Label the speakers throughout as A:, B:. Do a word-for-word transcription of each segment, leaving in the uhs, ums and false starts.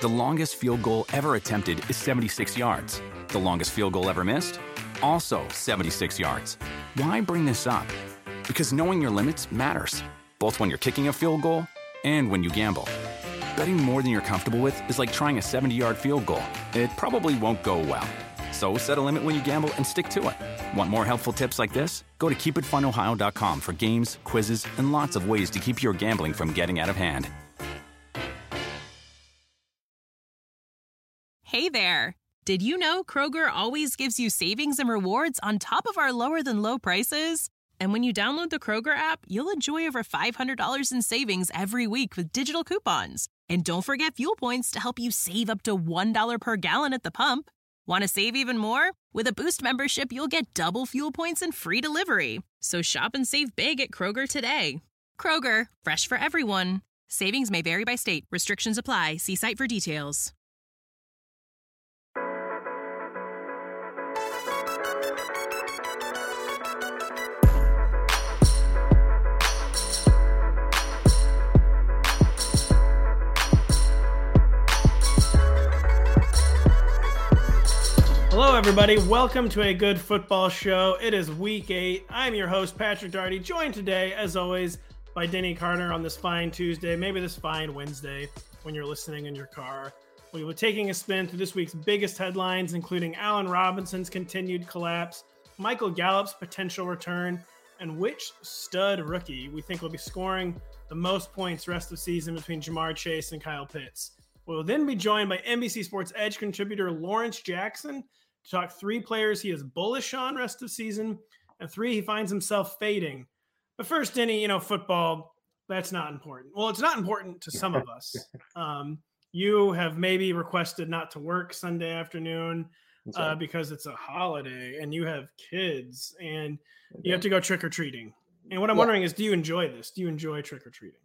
A: The longest field goal ever attempted is seventy-six yards. The longest field goal ever missed? Also seventy-six yards. Why bring this up? Because knowing your limits matters, both when you're kicking a field goal and when you gamble. Betting more than you're comfortable with is like trying a seventy-yard field goal. It probably won't go well. So set a limit when you gamble and stick to it. Want more helpful tips like this? Go to keep it fun ohio dot com for games, quizzes, and lots of ways to keep your gambling from getting out of hand.
B: Hey there! Did you know Kroger always gives you savings and rewards on top of our lower-than-low prices? And when you download the Kroger app, you'll enjoy over five hundred dollars in savings every week with digital coupons. And don't forget fuel points to help you save up to one dollar per gallon at the pump. Want to save even more? With a Boost membership, you'll get double fuel points and free delivery. So shop and save big at Kroger today. Kroger, fresh for everyone. Savings may vary by state. Restrictions apply. See site for details.
C: Hello, everybody. Welcome to a good football show. It is week eight. I'm your host, Patrick Daugherty, joined today, as always, by Denny Carter on this fine Tuesday, maybe this fine Wednesday when you're listening in your car. We will be taking a spin through this week's biggest headlines, including Allen Robinson's continued collapse, Michael Gallup's potential return, and which stud rookie we think will be scoring the most points rest of season between Ja'Marr Chase and Kyle Pitts. We will then be joined by N B C Sports Edge contributor Lawrence Jackson to talk three players he is bullish on rest of season and three he finds himself fading. But first, Denny, you know, football, that's not important. Well, it's not important to some of us. Um, you have maybe requested not to work Sunday afternoon uh, because it's a holiday and you have kids and you have to go trick-or-treating. And what I'm yeah. wondering is, do you enjoy this? Do you enjoy trick-or-treating?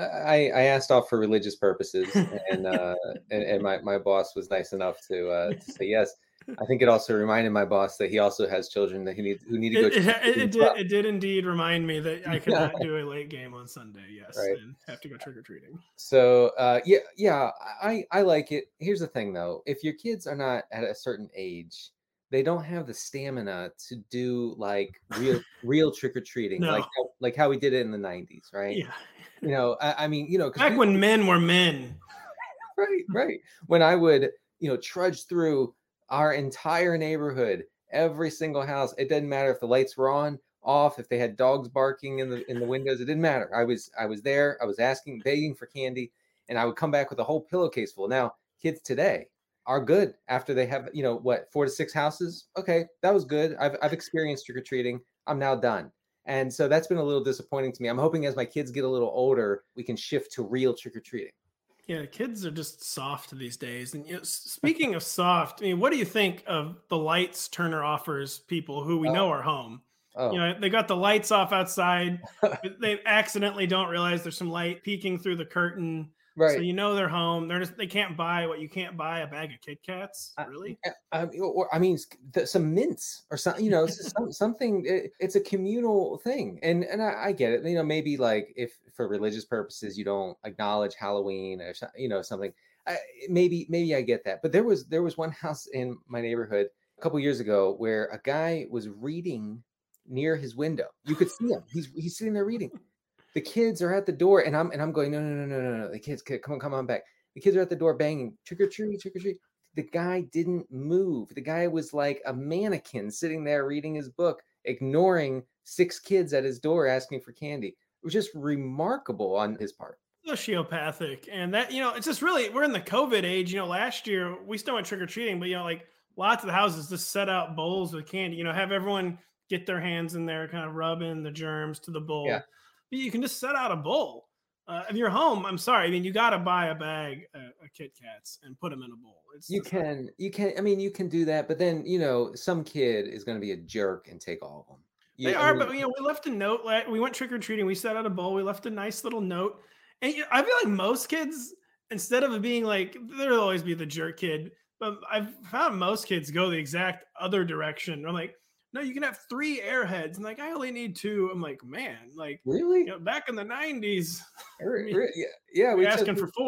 D: I, I asked off for religious purposes, and uh, and, and my, my boss was nice enough to uh, to say yes. I think it also reminded my boss that he also has children that he need who need to go.
C: It, it, it, it did. It did indeed remind me that I could not do a late game on Sunday. Yes, right. And have to go trick or treating.
D: So uh, yeah, yeah, I I like it. Here's the thing, though: if your kids are not at a certain age, they don't have the stamina to do like real real trick or treating, no. like how, like how we did it in the nineties, right?
C: Yeah.
D: You know, I, I mean, you know,
C: back we, when men were men.
D: Right, right. When I would, you know, trudge through our entire neighborhood, every single house. It didn't matter if the lights were on, off, if they had dogs barking in the in the windows. It didn't matter. I was I was there. I was asking, begging for candy, and I would come back with a whole pillowcase full. Now, kids today are good after they have, you know, what, four to six houses. Okay, that was good. I've I've experienced trick or treating. I'm now done. And so that's been a little disappointing to me. I'm hoping as my kids get a little older, we can shift to real trick or treating.
C: Yeah, kids are just soft these days. And you know, speaking of soft, I mean, what do you think of the lights Turner offers people who we oh. know are home? Oh. You know, they got the lights off outside. They accidentally don't realize there's some light peeking through the curtain. Right. So you know they're home. They're just they can't buy what you can't buy a bag of Kit Kats. Really?
D: I, I, or, I mean, some mints or something. You know, some, something. It, it's a communal thing, and and I, I get it. You know, maybe like if for religious purposes you don't acknowledge Halloween or you know something. I, maybe maybe I get that. But there was there was one house in my neighborhood a couple years ago where a guy was reading near his window. You could see him. He's he's sitting there reading. The kids are at the door, and I'm and I'm going, no, no, no, no, no, no. The kids, come on, come on back. The kids are at the door banging, trick or treat, trick or treat. The guy didn't move. The guy was like a mannequin sitting there reading his book, ignoring six kids at his door asking for candy. It was just remarkable on his part.
C: Sociopathic. And that, you know, it's just really, we're in the COVID age. You know, last year we still went trick or treating, but, you know, like lots of the houses just set out bowls with candy, you know, have everyone get their hands in there, kind of rubbing the germs to the bowl. Yeah. But you can just set out a bowl. Uh, if you're home, I'm sorry. I mean, you got to buy a bag of, of Kit Kats and put them in a bowl. It's
D: you can, not... you can. I mean, you can do that, but then you know, some kid is going to be a jerk and take all of them. You,
C: they are, I mean, but you know, we left a note. We went trick or treating. We set out a bowl. We left a nice little note, and you know, I feel like most kids, instead of it being like, there'll always be the jerk kid, but I've found most kids go the exact other direction. I'm like, no, you can have three Airheads. And like, I only need two. I'm like, man, like,
D: really?
C: You know, back in the nineties,
D: yeah, yeah,
C: we were asking for four.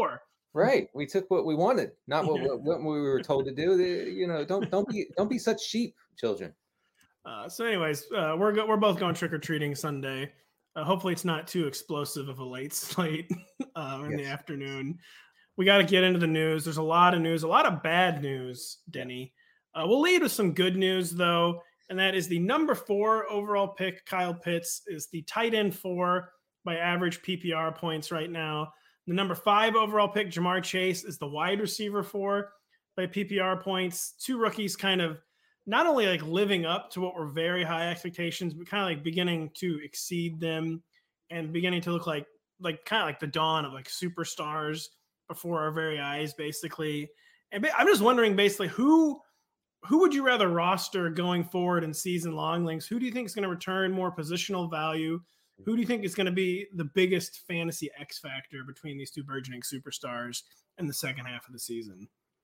D: Right. We took what we wanted, not what, what, what we were told to do. The- You know, don't don't be don't be such sheep, children.
C: Uh, so, anyways, uh, we're go- we're both going trick or treating Sunday. Uh, hopefully, it's not too explosive of a late slate uh, in the
D: Yes.
C: afternoon. We got to get into the news. There's a lot of news, a lot of bad news, Denny. Uh, we'll lead with some good news though, and that is the number four overall pick, Kyle Pitts, is the tight end four by average P P R points right now. The number five overall pick, Jamar Chase, is the wide receiver four by P P R points. Two rookies kind of not only like living up to what were very high expectations, but kind of like beginning to exceed them and beginning to look like like kind of like the dawn of like superstars before our very eyes, basically. And I'm just wondering, basically, who who would you rather roster going forward in season long links? Who do you think is going to return more positional value? Who do you think is going to be the biggest fantasy X factor between these two burgeoning superstars in the second half of the season?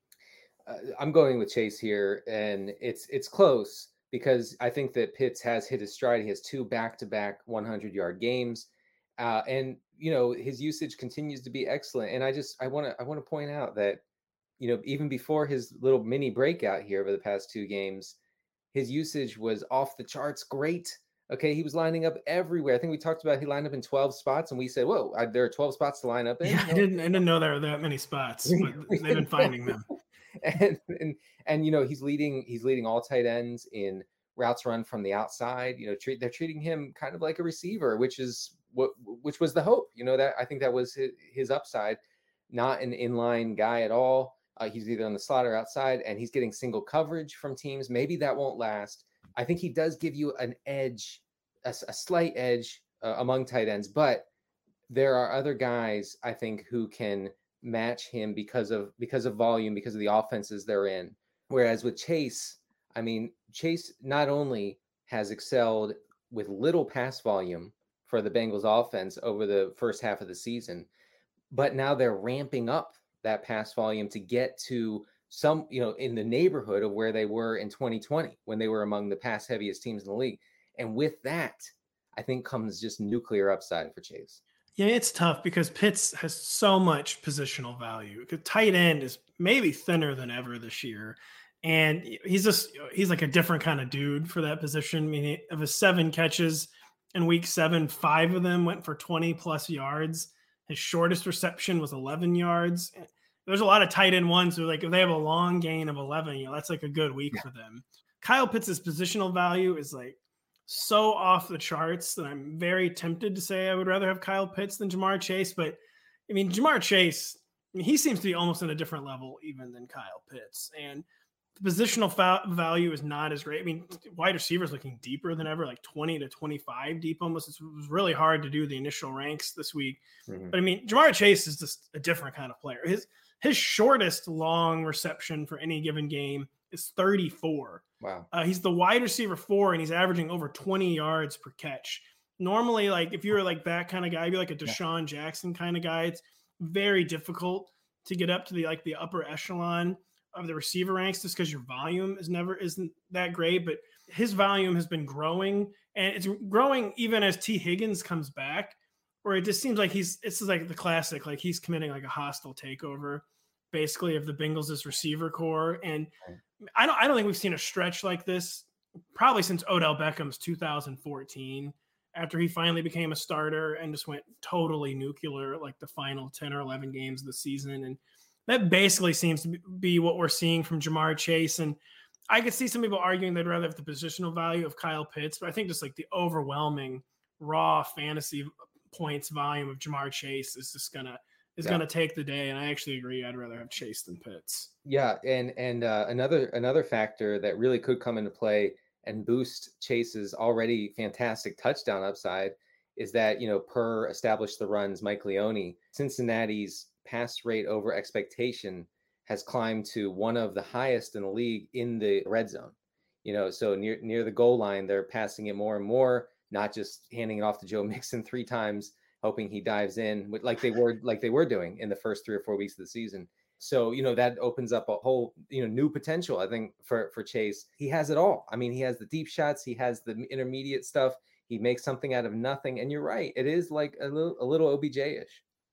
D: Uh, I'm going with Chase here, and it's it's close because I think that Pitts has hit his stride. He has two back-to-back hundred-yard games, uh, and you know his usage continues to be excellent. And I just I want to I want to point out that you know even before his little mini breakout here over the past two games, his usage was off the charts great. Okay, he was lining up everywhere. I think we talked about he lined up in twelve spots, and we said, "Whoa, I, there are twelve spots to line up in."
C: Yeah, I didn't I didn't know there were that many spots, but they've been finding them.
D: and, and and you know he's leading he's leading all tight ends in routes run from the outside. You know, treat they're treating him kind of like a receiver, which is what which was the hope. You know, that I think that was his, his upside. Not an inline guy at all. Uh, he's either on the slot or outside, and he's getting single coverage from teams. Maybe that won't last. I think he does give you an edge, a, a slight edge uh, among tight ends, but there are other guys I think who can match him because of because of volume, because of the offenses they're in. Whereas with Chase, I mean, Chase not only has excelled with little pass volume for the Bengals offense over the first half of the season, but now they're ramping up that pass volume to get to some, you know, in the neighborhood of where they were in twenty twenty when they were among the pass heaviest teams in the league. And with that, I think comes just nuclear upside for Chase.
C: Yeah, it's tough because Pitts has so much positional value. Because tight end is maybe thinner than ever this year. And he's just, he's like a different kind of dude for that position. I mean, of his seven catches in week seven, five of them went for twenty plus yards. His shortest reception was eleven yards. There's a lot of tight end ones who, like, if they have a long gain of eleven, you know, that's like a good week yeah. for them. Kyle Pitts' positional value is like so off the charts that I'm very tempted to say I would rather have Kyle Pitts than Jamar Chase. But I mean, Jamar Chase, I mean, he seems to be almost on a different level even than Kyle Pitts. And the positional fa- value is not as great. I mean, wide receivers looking deeper than ever, like twenty to twenty-five deep almost. It was really hard to do the initial ranks this week. Mm-hmm. But I mean, Jamar Chase is just a different kind of player. His his shortest long reception for any given game is thirty-four.
D: Wow.
C: Uh, he's the wide receiver four, and he's averaging over twenty yards per catch. Normally, like if you're like that kind of guy, you're like a Deshaun yeah. Jackson kind of guy. It's very difficult to get up to the like the upper echelon of the receiver ranks just because your volume is never isn't that great. But his volume has been growing, and it's growing even as T. Higgins comes back, where it just seems like he's it's like the classic, like he's committing like a hostile takeover, basically, of the Bengals' receiver core. And I don't I don't think we've seen a stretch like this probably since Odell Beckham's two thousand fourteen, after he finally became a starter and just went totally nuclear like the final ten or eleven games of the season. And that basically seems to be what we're seeing from Jamar Chase. And I could see some people arguing they'd rather have the positional value of Kyle Pitts, but I think just like the overwhelming raw fantasy points volume of Jamar Chase is just gonna is yeah. gonna take the day. And I actually agree. I'd rather have Chase than Pitts.
D: Yeah, and and uh, another another factor that really could come into play and boost Chase's already fantastic touchdown upside is that, you know, per Establish the Runs, Mike Leone, Cincinnati's pass rate over expectation has climbed to one of the highest in the league in the red zone. You know, so near near the goal line, they're passing it more and more, not just handing it off to Joe Mixon three times, hoping he dives in with, like they were like they were doing in the first three or four weeks of the season. So, you know, that opens up a whole, you know, new potential, I think, for, for Chase. He has it all. I mean, he has the deep shots. He has the intermediate stuff. He makes something out of nothing. And you're right. It is like a little, a little O B J-ish.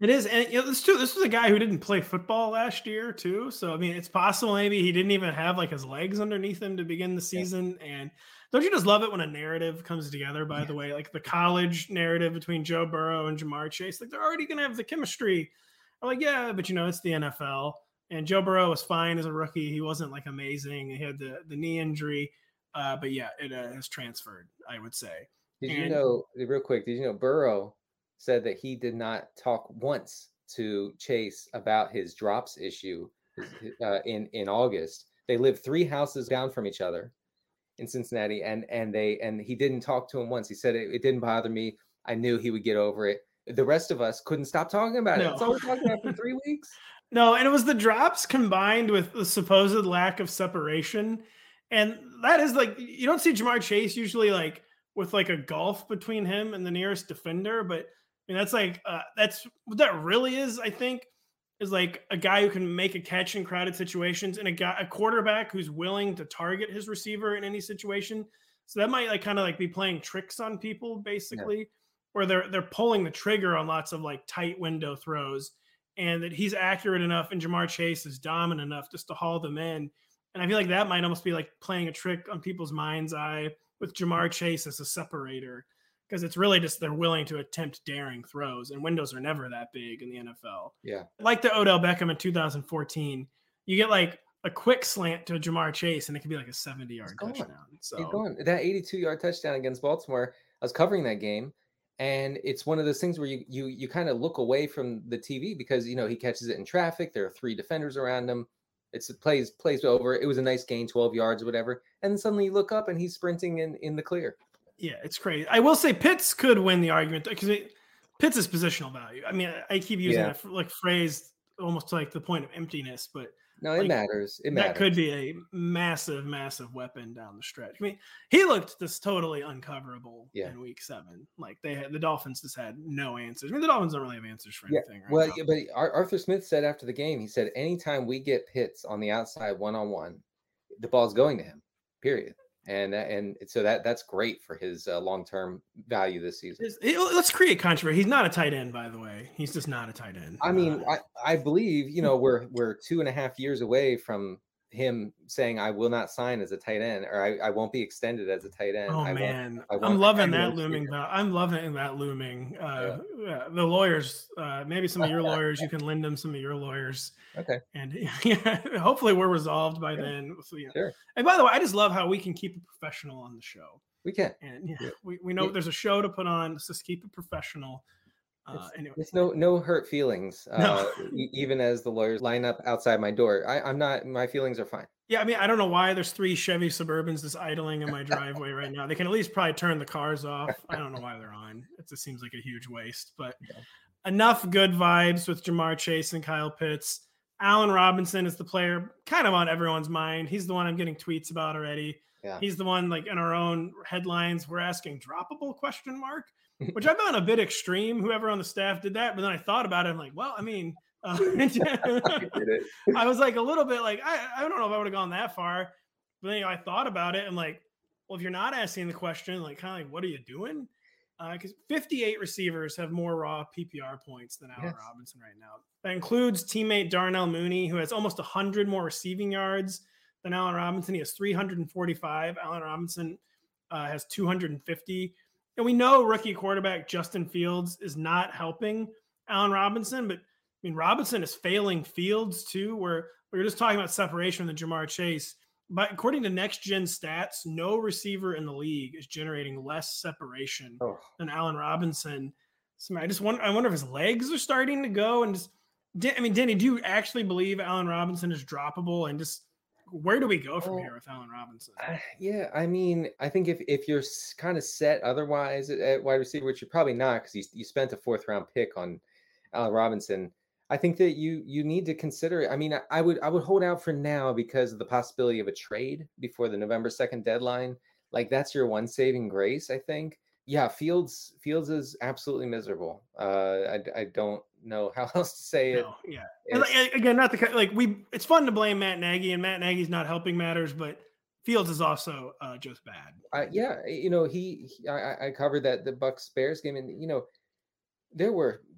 C: It is, and you know, this too. This was a guy who didn't play football last year too. So I mean, it's possible maybe he didn't even have like his legs underneath him to begin the season. Yeah. And don't you just love it when a narrative comes together? By yeah. the way, like the college narrative between Joe Burrow and Ja'Marr Chase, like they're already gonna have the chemistry. I'm like, yeah, but you know, it's the N F L. And Joe Burrow was fine as a rookie. He wasn't like amazing. He had the the knee injury, uh, but yeah, it uh, has transferred, I would say.
D: Did
C: and,
D: you know, real quick? Did you know Burrow said that he did not talk once to Chase about his drops issue uh, in in August. They live three houses down from each other in Cincinnati, and and they and he didn't talk to him once. He said it, it didn't bother me. I knew he would get over it. The rest of us couldn't stop talking about it.
C: No.
D: That's all we're talking about for three weeks.
C: No, and it was the drops combined with the supposed lack of separation, and that is like you don't see Ja'Marr Chase usually like with like a gulf between him and the nearest defender, but. I mean, that's like, uh, that's what that really is, I think, is like a guy who can make a catch in crowded situations and a guy, a quarterback who's willing to target his receiver in any situation. So that might like kind of like be playing tricks on people basically, yeah. where they're, they're pulling the trigger on lots of like tight window throws and that he's accurate enough and Ja'Marr Chase is dominant enough just to haul them in. And I feel like that might almost be like playing a trick on people's mind's eye with Ja'Marr Chase as a separator. Because it's really just they're willing to attempt daring throws, and windows are never that big in the N F L.
D: Yeah.
C: Like the Odell Beckham in two thousand fourteen, you get like a quick slant to Ja'Marr Chase, and it could be like a seventy-yard touchdown. So
D: He's gone. That eighty-two-yard touchdown against Baltimore, I was covering that game, and it's one of those things where you you you kind of look away from the T V because, you know, he catches it in traffic. There are three defenders around him. It's plays plays over. It was a nice gain, twelve yards or whatever. And then suddenly you look up, and he's sprinting in, in the clear.
C: Yeah, it's crazy. I will say Pitts could win the argument because Pitts is positional value. I mean, I keep using
D: Yeah.
C: that like phrase almost to like the point of emptiness, but
D: No, it
C: like,
D: matters. It
C: that
D: matters.
C: could be a massive, massive weapon down the stretch. I mean, he looked just totally uncoverable
D: Yeah.
C: in week seven. Like they had the Dolphins just had no answers. I mean, the Dolphins don't really have answers for
D: Yeah.
C: anything. Right
D: Well,
C: now.
D: yeah, but Ar- Arthur Smith said after the game, he said, anytime we get Pitts on the outside one-on-one, the ball's going to him, period. And and so that that's great for his uh, long-term value this season.
C: Is- it- let's create controversy. He's not a tight end, by the way. He's just not a tight end.
D: I mean,
C: Uh,
D: I, I believe, you know, we're we're two and a half years away from him saying I will not sign as a tight end, or I, I won't be extended as a tight end.
C: Oh
D: I
C: man,
D: won't, I won't,
C: I'm loving
D: I
C: that
D: won't
C: looming.
D: see
C: val- I'm loving that looming. Uh, yeah, the lawyers, uh, maybe some of your lawyers, you can lend them some of your lawyers.
D: Okay.
C: And yeah, hopefully we're resolved by
D: Sure.
C: then. So, yeah.
D: Sure.
C: And by the way, I just love how we can keep it professional on the show.
D: We can.
C: And yeah,
D: Yeah.
C: we, we know
D: Yeah.
C: there's a show to put on. Let's just keep it professional. Uh,
D: It's,
C: anyway,
D: it's no no hurt feelings.
C: No.
D: Uh, e- even as the lawyers line up outside my door, I, I'm not. My feelings are fine.
C: yeah, I mean, I don't know why there's three Chevy Suburbans just idling in my driveway right now. They can at least probably turn the cars off. I don't know why they're on. It just seems like a huge waste. But
D: Yeah.
C: enough good vibes with Ja'Marr Chase and Kyle Pitts. Allen Robinson is the player kind of on everyone's mind. He's the one I'm getting tweets about already.
D: Yeah.
C: He's the one like in our own headlines, we're asking droppable question mark, which I found a bit extreme. Whoever on the staff did that. But then I thought about it. I'm like, well, I mean, uh,
D: I did it.
C: I was like a little bit like, I, I don't know if I would have gone that far. But then you know, I thought about it and like, well, if you're not asking the question, like kind of like, what are you doing? Because uh, fifty-eight receivers have more raw P P R points than Allen
D: Yes.
C: Robinson right now. That includes teammate Darnell Mooney, who has almost one hundred more receiving yards than Allen Robinson. He has three hundred forty-five. Allen Robinson uh, has two hundred fifty. And we know rookie quarterback Justin Fields is not helping Allen Robinson, but I mean, Robinson is failing Fields too, where we were just talking about separation with Ja'Marr Chase. But according to Next Gen Stats, no receiver in the league is generating less separation
D: Oh.
C: than Allen Robinson. So I just wonder, I wonder if his legs are starting to go. And just, I mean, Denny, do you actually believe Allen Robinson is droppable? And just where do we go from
D: Well,
C: here with Allen Robinson?
D: Uh, yeah, I mean, I think if if you're kind of set otherwise at, at wide receiver, which you're probably not because you, you spent a fourth round pick on Allen Robinson, I think that you you need to consider it. I mean, I, I would I would hold out for now because of the possibility of a trade before the November second deadline. Like that's your one saving grace, I think. Yeah, Fields Fields is absolutely miserable. Uh, I I don't know how else to say it.
C: No, yeah. And like, again, not the ki- like we. It's fun to blame Matt Nagy, and Matt Nagy's not helping matters, but Fields is also uh, just bad.
D: I, yeah, you know, he, he I, I covered that the Bucks Bears game, and you know, there were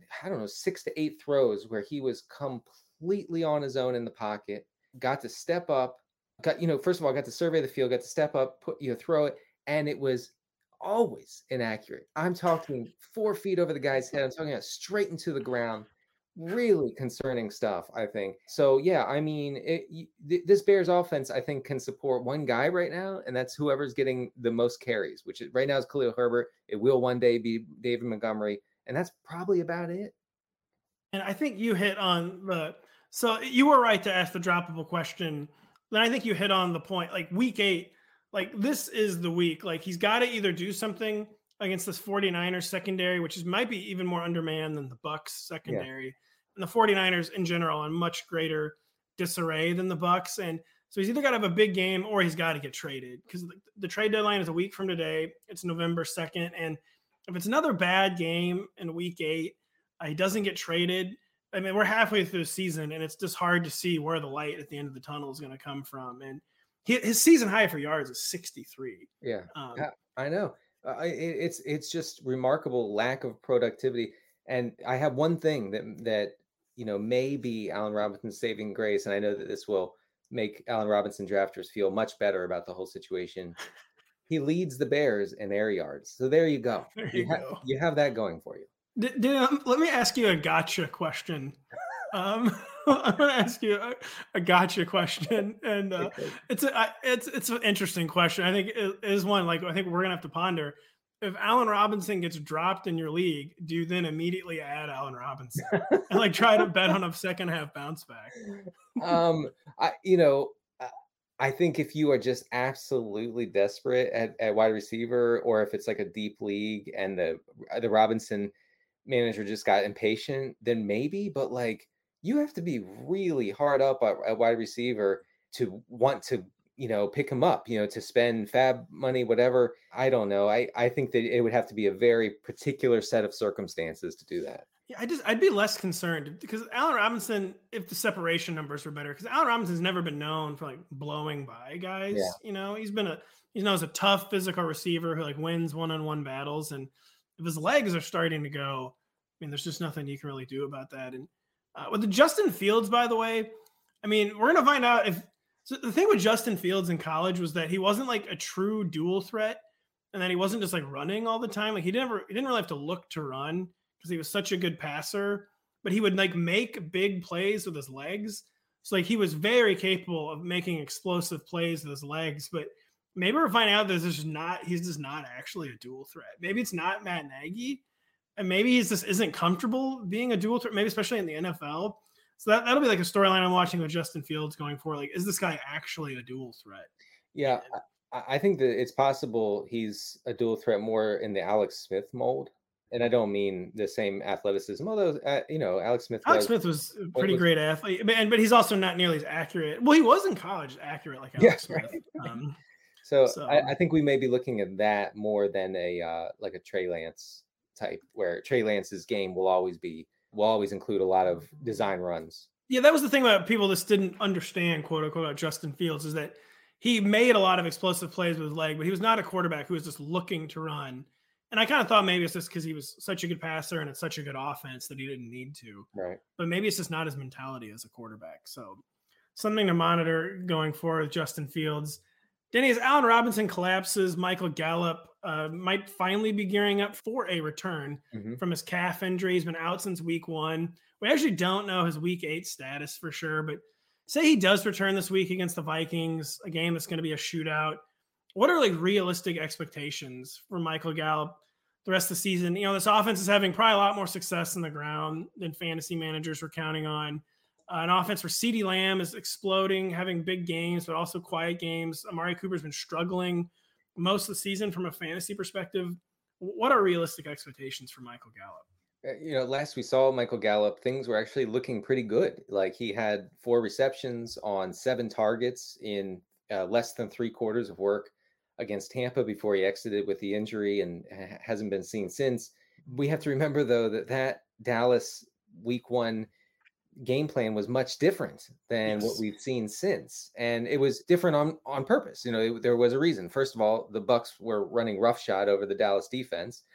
D: I don't know, six to eight throws where he was completely on his own in the pocket, got to step up, got, you know, first of all, got to survey the field, got to step up, put, you know, throw it. And it was always inaccurate. I'm talking four feet over the guy's head. I'm talking about straight into the ground. Really concerning stuff, I think. So, yeah, I mean, it, th- this Bears offense, I think, can support one guy right now, and that's whoever's getting the most carries, which is, right now is Khalil Herbert. It will one day be David Montgomery, and that's probably about it.
C: And I think you hit on the – so you were right to ask the droppable question. Then I think you hit on the point. Like, week eight, like, this is the week. Like, he's got to either do something against this 49ers secondary, which is might be even more undermanned than the Bucs secondary. Yeah. And the 49ers in general are in much greater disarray than the Bucs. And so he's either got to have a big game or he's got to get traded, because the, the trade deadline is a week from today. It's November second. And if it's another bad game in week eight, uh, he doesn't get traded. I mean, we're halfway through the season, and it's just hard to see where the light at the end of the tunnel is going to come from. And he, his season high for yards is sixty-three.
D: Yeah, um, I know. Uh, it, it's it's just remarkable lack of productivity. And I have one thing that that you know may be Allen Robinson's saving grace, and I know that this will make Allen Robinson drafters feel much better about the whole situation. He leads the Bears in air yards, so there you go.
C: There you,
D: you, ha-
C: go.
D: you have that going for you.
C: D- d- um, let me ask you a gotcha question. Um, I'm going to ask you a, a gotcha question, and uh, it's a it's it's an interesting question. I think it is one like I think we're going to have to ponder. If Allen Robinson gets dropped in your league, do you then immediately add Allen Robinson and like try to bet on a second half bounce back?
D: Um, I you know, I think if you are just absolutely desperate at, at wide receiver, or if it's like a deep league and the the Robinson manager just got impatient, then maybe. But like, you have to be really hard up at, at wide receiver to want to, you know, pick him up, you know, to spend fab money, whatever. I don't know. I, I think that it would have to be a very particular set of circumstances to do that.
C: Yeah, I just, I'd be less concerned because Allen Robinson, if the separation numbers were better, because Allen Robinson's never been known for like blowing by guys. Yeah. You know, he's been a, you know, he's a tough physical receiver who like wins one-on-one battles. And if his legs are starting to go, I mean, there's just nothing you can really do about that. And uh, with the Justin Fields, by the way, I mean, we're going to find out if, so the thing with Justin Fields in college was that he wasn't like a true dual threat, and that he wasn't just like running all the time. Like he never, he didn't really have to look to run because he was such a good passer, but he would like make big plays with his legs. So like he was very capable of making explosive plays with his legs, but maybe we're finding out that this is not, he's just not actually a dual threat. Maybe it's not Matt Nagy, and maybe he's just isn't comfortable being a dual threat, maybe especially in the N F L. So that, that'll be like a storyline I'm watching with Justin Fields going forward. Like, is this guy actually a dual threat?
D: Yeah, I, I think that it's possible he's a dual threat more in the Alex Smith mold. And I don't mean the same athleticism, although, uh, you know, Alex Smith
C: Alex
D: was,
C: Smith was a pretty
D: was,
C: great athlete, but, but he's also not nearly as accurate. Well, he was in college accurate like Alex
D: yeah,
C: Smith.
D: Right.
C: Um,
D: so
C: so.
D: I, I think we may be looking at that more than a uh, like a Trey Lance type, where Trey Lance's game will always be will always include a lot of design runs.
C: Yeah, that was the thing about people that didn't understand, quote unquote, about Justin Fields, is that he made a lot of explosive plays with his leg, but he was not a quarterback who was just looking to run. And I kind of thought maybe it's just because he was such a good passer and it's such a good offense that he didn't need to.
D: Right.
C: But maybe it's just not his mentality as a quarterback. So something to monitor going forward with Justin Fields. Denny, as Allen Robinson collapses, Michael Gallup uh, might finally be gearing up for a return mm-hmm. from his calf injury. He's been out since week one. We actually don't know his week eight status for sure, but say he does return this week against the Vikings, a game that's going to be a shootout. What are like realistic expectations for Michael Gallup the rest of the season? You know, this offense is having probably a lot more success on the ground than fantasy managers were counting on. Uh, an offense where CeeDee Lamb is exploding, having big games, but also quiet games. Amari Cooper's been struggling most of the season from a fantasy perspective. What are realistic expectations for Michael Gallup?
D: You know, last we saw Michael Gallup, things were actually looking pretty good. Like he had four receptions on seven targets in uh, less than three quarters of work against Tampa before he exited with the injury and ha- hasn't been seen since. We have to remember, though, that that Dallas week one game plan was much different than yes. what we've seen since. And it was different on, on purpose. You know, it, there was a reason. First of all, the Bucs were running roughshod over the Dallas defense.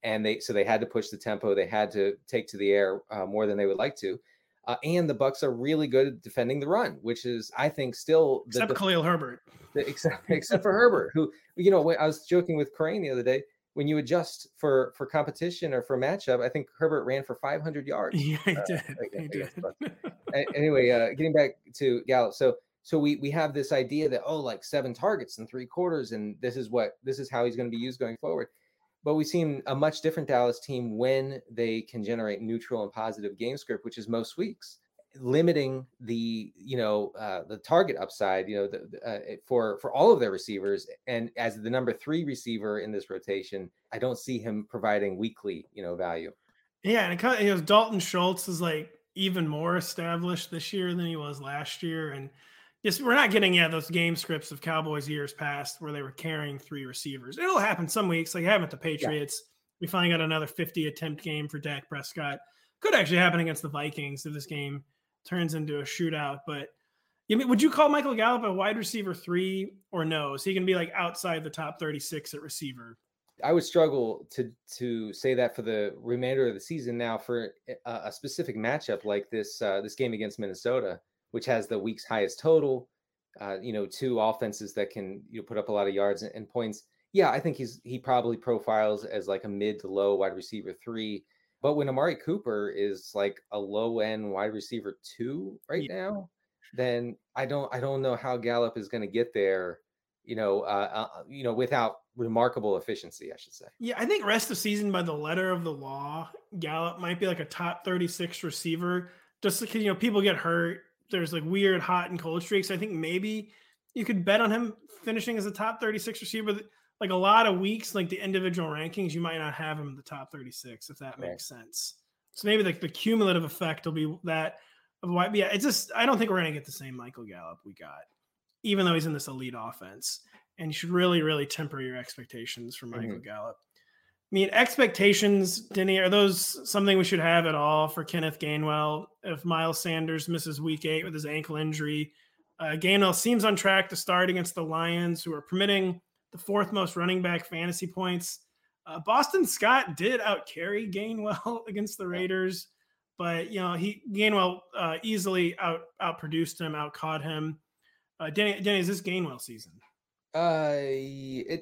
D: and they so they had to push the tempo. They had to take to the air uh, more than they would like to. Uh, and the Bucs are really good at defending the run, which is, I think, still the,
C: except
D: the,
C: Khalil Herbert.
D: The, except except for Herbert, who, you know, I was joking with Crane the other day. When you adjust for for competition or for matchup, I think Herbert ran for five hundred yards.
C: Yeah, he
D: uh,
C: did.
D: I,
C: he
D: I
C: did.
D: Guess, anyway, uh, getting back to Gallup, so so we we have this idea that oh, like seven targets in three quarters, and this is what this is how he's going to be used going forward. But we've seen a much different Dallas team when they can generate neutral and positive game script, which is most weeks, limiting the you know uh, the target upside, you know, the, uh, for for all of their receivers. And as the number three receiver in this rotation, I don't see him providing weekly you know value.
C: Yeah, and it kind of, you know, Dalton Schultz is like even more established this year than he was last year, and just we're not getting yeah those game scripts of Cowboys years past where they were carrying three receivers. It'll happen some weeks, like it happened with the Patriots. Yeah. We finally got another fifty attempt game for Dak Prescott. Could actually happen against the Vikings if this game turns into a shootout. But you mean, would you call Michael Gallup a wide receiver three or no? Is he going to be like outside the top thirty-six at receiver?
D: I would struggle to to say that for the remainder of the season. Now, for a, a specific matchup like this uh, this game against Minnesota, which has the week's highest total, uh, you know, two offenses that can you know, put up a lot of yards and, and points. Yeah, I think he's he probably profiles as like a mid to low wide receiver three. But when Amari Cooper is like a low end wide receiver two right yeah. now, then I don't I don't know how Gallup is going to get there. You know, uh, uh, you know, without remarkable efficiency, I should say.
C: Yeah, I think rest of season by the letter of the law, Gallup might be like a top thirty-six receiver. Just because you know people get hurt, there's like weird hot and cold streaks. I think maybe you could bet on him finishing as a top thirty-six receiver. Like a lot of weeks, like the individual rankings, you might not have him in the top thirty-six if that makes right. sense. So maybe like the cumulative effect will be that of why. Yeah, it's just I don't think we're gonna get the same Michael Gallup we got, even though he's in this elite offense. And you should really, really temper your expectations for Michael mm-hmm. Gallup. I mean, expectations, Denny, are those something we should have at all for Kenneth Gainwell if Miles Sanders misses week eight with his ankle injury? Uh, Gainwell seems on track to start against the Lions, who are permitting the fourth most running back fantasy points. Uh, Boston Scott did outcarry Gainwell against the Raiders, but you know he Gainwell uh, easily out outproduced him, outcaught him. Uh, Denny, Denny, is this Gainwell season?
D: Uh, it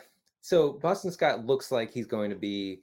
D: so Boston Scott looks like he's going to be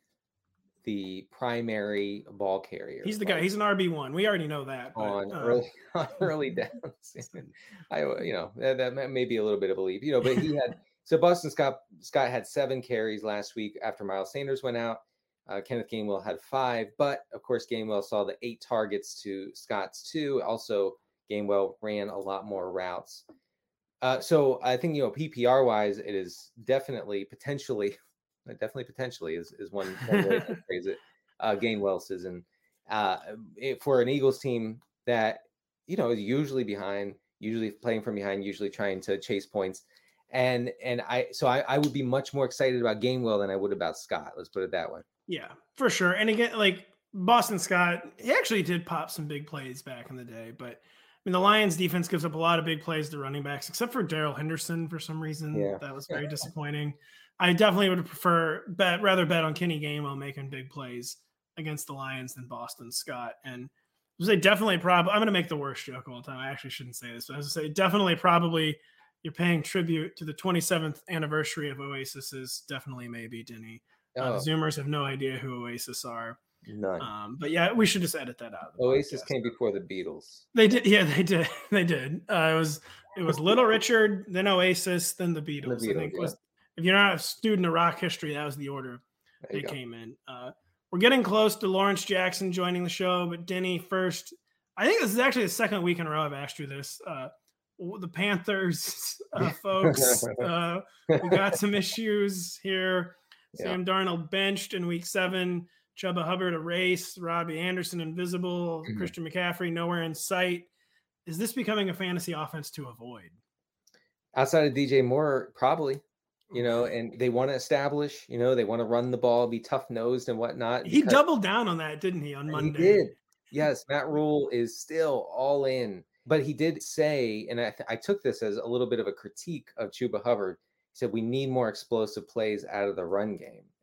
D: the primary ball carrier.
C: He's the guy. He's an R B one. We already know that. But,
D: on
C: uh,
D: early on early downs. I you know that, that may be a little bit of a leap. You know, but he had so Boston Scott Scott had seven carries last week after Miles Sanders went out. Uh, Kenneth Gainwell had five, but of course Gainwell saw the eight targets to Scott's two. Also, Gainwell ran a lot more routes. Uh, so I think, you know, P P R wise, it is definitely potentially, definitely potentially is, is one, one way to phrase it. Uh, Gainwell season uh, it, for an Eagles team that, you know, is usually behind, usually playing from behind, usually trying to chase points. And, and I, so I, I would be much more excited about Gainwell than I would about Scott. Let's put it that way.
C: Yeah, for sure. And again, like Boston Scott, he actually did pop some big plays back in the day, but I mean, the Lions defense gives up a lot of big plays to running backs, except for Darrell Henderson for some reason. Yeah. That was very disappointing. I definitely would prefer bet rather bet on Kenny Gainwell making big plays against the Lions than Boston Scott. And I was say definitely probably I'm going to make the worst joke of all time. I actually shouldn't say this, but I was going to say definitely probably you're paying tribute to the twenty-seventh anniversary of Oasis is definitely maybe Denny. Oh. Uh, the Zoomers have no idea who Oasis are.
D: None.
C: Um, but yeah, we should just edit that out.
D: Oasis
C: podcast.
D: came before the Beatles.
C: They did. Yeah, they did. They did. Uh, it was it was Little Richard, then Oasis, then the Beatles. The Beatles I think yeah. was, if you're not a student of rock history, that was the order they came in. Uh, we're getting close to Lawrence Jackson joining the show, but Denny first. I think this is actually the second week in a row I've asked you this. Uh, the Panthers, uh, folks, uh, we got some issues here. Yeah. Sam Darnold benched in week seven. Chuba Hubbard erased, Robbie Anderson invisible, mm-hmm. Christian McCaffrey nowhere in sight. Is this becoming a fantasy offense to avoid?
D: Outside of D J Moore, probably. You know, and they want to establish, you know, they want to run the ball, be tough-nosed and whatnot.
C: He doubled down on that, didn't he, on Monday?
D: He did. Yes, Matt Rule is still all in. But he did say, and I, th- I took this as a little bit of a critique of Chuba Hubbard. He said, we need more explosive plays out of the run game.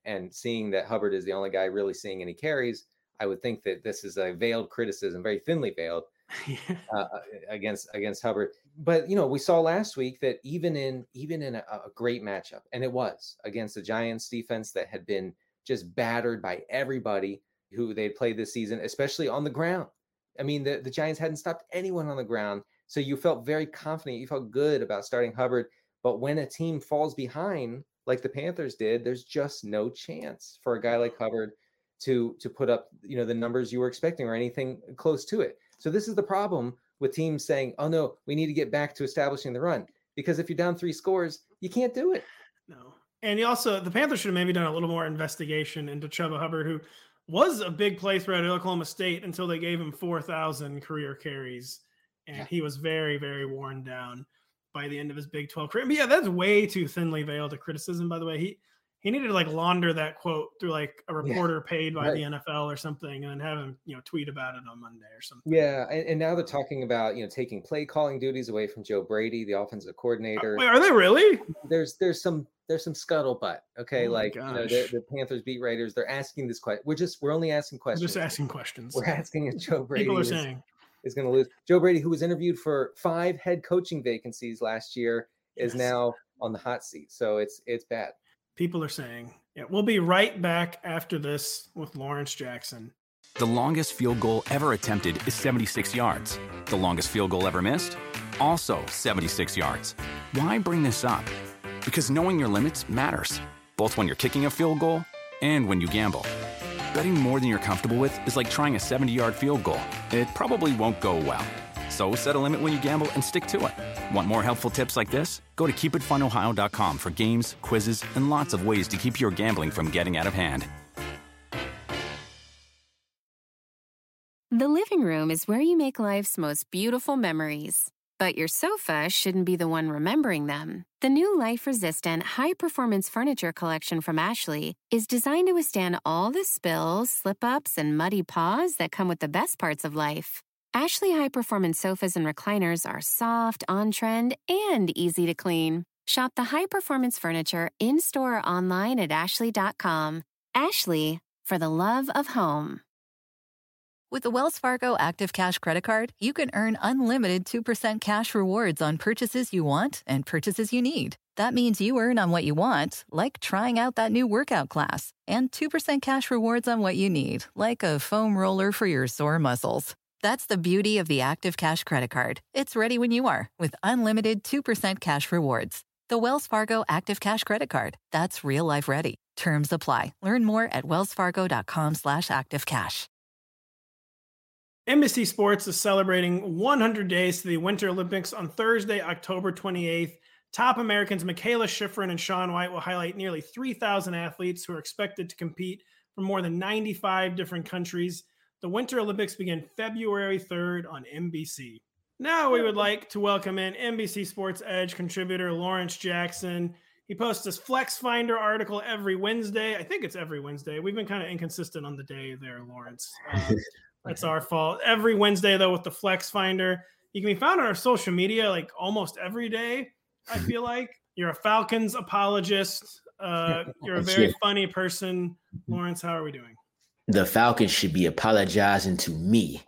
D: and seeing that Hubbard is the only guy really seeing any carries, I would think that this is a veiled criticism, very thinly veiled, uh, against against Hubbard. But you know, we saw last week that even in even in a, a great matchup, and it was against the Giants defense that had been just battered by everybody who they played this season, especially on the ground. I mean, the, the Giants hadn't stopped anyone on the ground. So you felt very confident. You felt good about starting Hubbard. But when a team falls behind, like the Panthers did, there's just no chance for a guy like Hubbard to, to put up, you know, the numbers you were expecting or anything close to it. So this is the problem with teams saying, oh, no, we need to get back to establishing the run. Because if you're down three scores, you can't do it.
C: No. And he also, the Panthers should have maybe done a little more investigation into Chuba Hubbard, who was a big play threat at Oklahoma State until they gave him four thousand career carries. And yeah. he was very, very worn down by the end of his Big twelve career. But yeah, that's way too thinly veiled a criticism, by the way. He he needed to like launder that quote through like a reporter yeah, paid by right. the N F L or something, and then have him, you know, tweet about it on Monday or something.
D: Yeah, and, and now they're talking about, you know, taking play calling duties away from Joe Brady, the offensive coordinator.
C: Uh, wait, are they really?
D: There's there's some there's some scuttlebutt. Okay, oh like you know, the, the Panthers beat writers, they're asking this question. We're just we're only asking questions.
C: We're just asking questions.
D: We're asking if Joe Brady
C: People are
D: is,
C: saying.
D: is going to lose. Joe Brady, who was interviewed for five head coaching vacancies last year, is yes. now on the hot seat. So it's it's bad.
C: People are saying. Yeah, we'll be right back after this with Lawrence Jackson.
A: The longest field goal ever attempted is seventy-six yards. The longest field goal ever missed? Also seventy-six yards. Why bring this up? Because knowing your limits matters, both when you're kicking a field goal and when you gamble. Betting more than you're comfortable with is like trying a seventy-yard field goal. It probably won't go well. So set a limit when you gamble and stick to it. Want more helpful tips like this? Go to keep it fun ohio dot com for games, quizzes, and lots of ways to keep your gambling from getting out of hand.
E: The living room is where you make life's most beautiful memories. But your sofa shouldn't be the one remembering them. The new life-resistant, high-performance furniture collection from Ashley is designed to withstand all the spills, slip-ups, and muddy paws that come with the best parts of life. Ashley high-performance sofas and recliners are soft, on-trend, and easy to clean. Shop the high-performance furniture in-store or online at ashley dot com. Ashley, for the love of home.
F: With the Wells Fargo Active Cash Credit Card, you can earn unlimited two percent cash rewards on purchases you want and purchases you need. That means you earn on what you want, like trying out that new workout class, and two percent cash rewards on what you need, like a foam roller for your sore muscles. That's the beauty of the Active Cash Credit Card. It's ready when you are, with unlimited two percent cash rewards. The Wells Fargo Active Cash Credit Card. That's real life ready. Terms apply. Learn more at wellsfargo.com slash activecash.
C: N B C Sports is celebrating one hundred days to the Winter Olympics on Thursday, October twenty-eighth. Top Americans Michaela Schifrin and Shaun White will highlight nearly three thousand athletes who are expected to compete from more than ninety-five different countries. The Winter Olympics begin February third on N B C. Now we would like to welcome in N B C Sports Edge contributor Lawrence Jackson. He posts this Flex Finder article every Wednesday. I think it's every Wednesday. We've been kind of inconsistent on the day there, Lawrence. Um, that's our fault. Every Wednesday, though, with the Flex Finder. You can be found on our social media like almost every day, I feel like. You're a Falcons apologist. Uh, you're a very funny person. Lawrence, how are we doing?
G: The Falcons should be apologizing to me.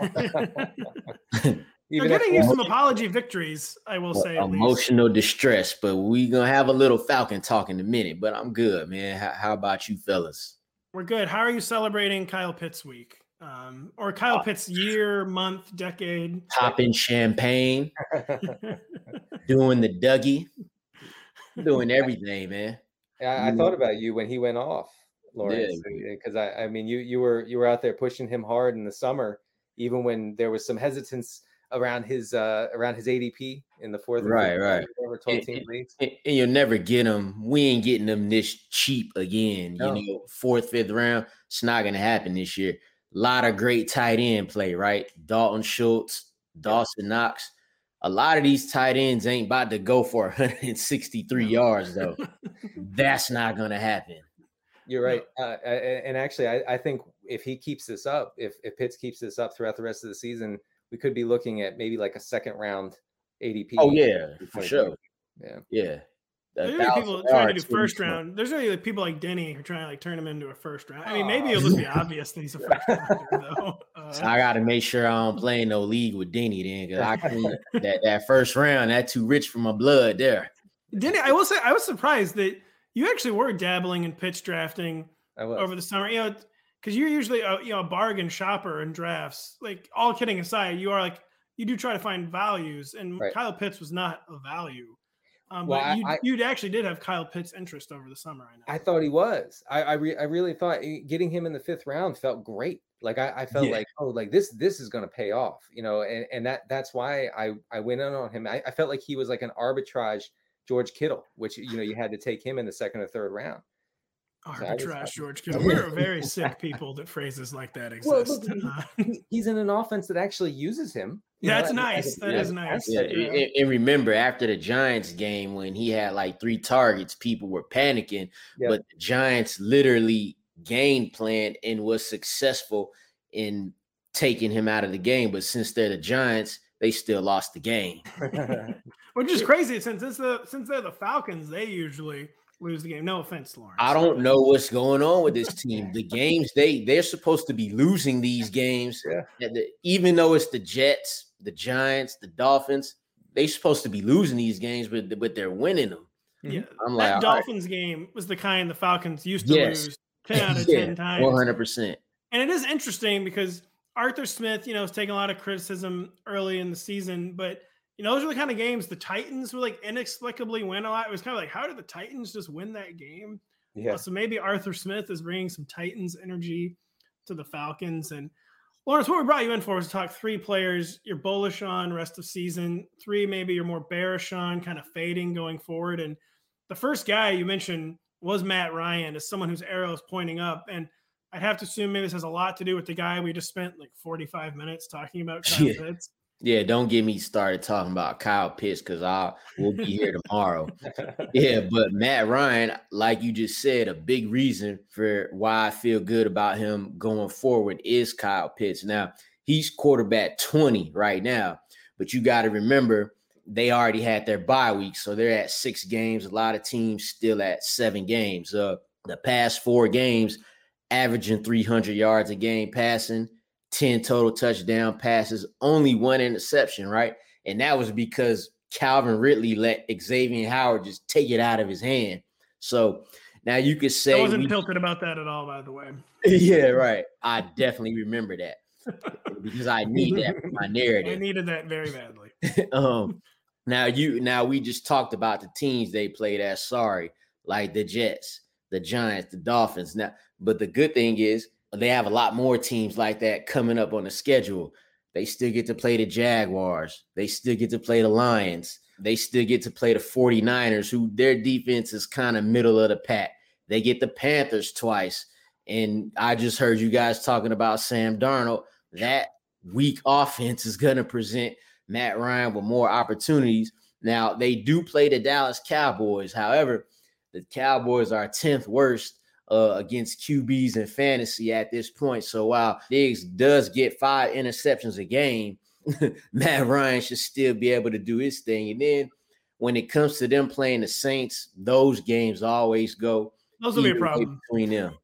C: You're getting you some apology victories, I will say.
G: Emotional distress, but we're going to have a little Falcon talk in a minute, but I'm good, man. How, how about you fellas?
C: We're good. How are you celebrating Kyle Pitts week? Um, or Kyle Pitts year, month, decade?
G: Popping champagne, doing the Dougie, doing everything, man.
D: I, I thought about you when he went off, Lawrence, because yeah. I, I mean, you you were you were out there pushing him hard in the summer, even when there was some hesitance around his uh, around his A D P in the fourth.
G: Right, right. And, and, and you'll never get him. We ain't getting them this cheap again. No. You know, fourth, fifth round. It's not gonna happen this year. A lot of great tight end play, right? Dalton Schultz, Dawson Knox. A lot of these tight ends ain't about to go for one hundred sixty-three yards, though. That's not going to happen.
D: You're right. Uh, and actually, I, I think if he keeps this up, if, if Pitts keeps this up throughout the rest of the season, we could be looking at maybe like a second round A D P.
G: Oh, yeah, for sure.
D: Yeah.
G: Yeah.
C: There's really people trying to do first round. There's really like people like Denny who are trying to like turn him into a first round. I mean, maybe it'll just be obvious that he's a first rounder, though. Uh,
G: so I got to make sure I don't play in no league with Denny then, because I can that that first round that's too rich for my blood there.
C: Denny, I will say I was surprised that you actually were dabbling in pitch drafting over the summer. You know, because you're usually a, you know a bargain shopper in drafts. Like all kidding aside, you are like you do try to find values, and right. Kyle Pitts was not a value. Um, well, but you I, you actually did have Kyle Pitts' interest over the summer. I know.
D: I thought he was. I I, re, I really thought getting him in the fifth round felt great. Like I, I felt yeah. like oh like this this is going to pay off, you know, and, and that that's why I I went in on him. I, I felt like he was like an arbitrage George Kittle, which you know you had to take him in the second or third round.
C: Arbitrage, so George Kittle. We're very sick people that phrases like that exist.
D: Well, look, he, he's in an offense that actually uses him.
C: Yeah, that's know, nice. That is nice.
G: Yeah, yeah. And, and remember, after the Giants game, when he had like three targets, people were panicking. Yeah. But the Giants literally game planned and was successful in taking him out of the game. But since they're the Giants, they still lost the game.
C: Which is crazy since it's the since they're the Falcons, they usually lose the game. No offense, Lawrence.
G: I don't know what's going on with this team. The games they they're supposed to be losing these games. Yeah. The, even though it's the Jets, the Giants, the Dolphins, they're supposed to be losing these games, but but they're winning them.
C: Yeah, I'm like, that Dolphins right. game was the kind the Falcons used to yes. lose ten out of yeah, ten times.
G: One hundred percent.
C: And it is interesting because Arthur Smith, you know, is taking a lot of criticism early in the season, but you know, those are the kind of games the Titans would like inexplicably win a lot. It was kind of like, how did the Titans just win that game? Yeah. Uh, so maybe Arthur Smith is bringing some Titans energy to the Falcons. And Lawrence, what we brought you in for was to talk three players you're bullish on rest of season, three maybe you're more bearish on, kind of fading going forward. And the first guy you mentioned was Matt Ryan, as someone whose arrow is pointing up. And I'd have to assume maybe this has a lot to do with the guy we just spent like forty-five minutes talking about, Kyle yeah. Pitts.
G: Yeah, don't get me started talking about Kyle Pitts because I will be here tomorrow. Yeah, but Matt Ryan, like you just said, a big reason for why I feel good about him going forward is Kyle Pitts. Now, he's quarterback twenty right now, but you got to remember they already had their bye week, so they're at six games. A lot of teams still at seven games. Uh, the past four games, averaging three hundred yards a game passing, ten total touchdown passes, only one interception, right? And that was because Calvin Ridley let Xavier Howard just take it out of his hand. So now you could say— I
C: wasn't
G: we,
C: tilted about that at all, by the way.
G: Yeah, right. I definitely remember that because I need that for my narrative.
C: I needed that very badly.
G: um, now you, now we just talked about the teams they played as sorry, like the Jets, the Giants, the Dolphins. Now, but the good thing is, they have a lot more teams like that coming up on the schedule. They still get to play the Jaguars. They still get to play the Lions. They still get to play the forty-niners, who their defense is kind of middle of the pack. They get the Panthers twice. And I just heard you guys talking about Sam Darnold. That weak offense is going to present Matt Ryan with more opportunities. Now, they do play the Dallas Cowboys. However, the Cowboys are tenth worst Uh, against Q Bs in fantasy at this point. So while Diggs does get five interceptions a game, Matt Ryan should still be able to do his thing. And then when it comes to them playing the Saints, those games always go
C: those will be a problem
G: between them.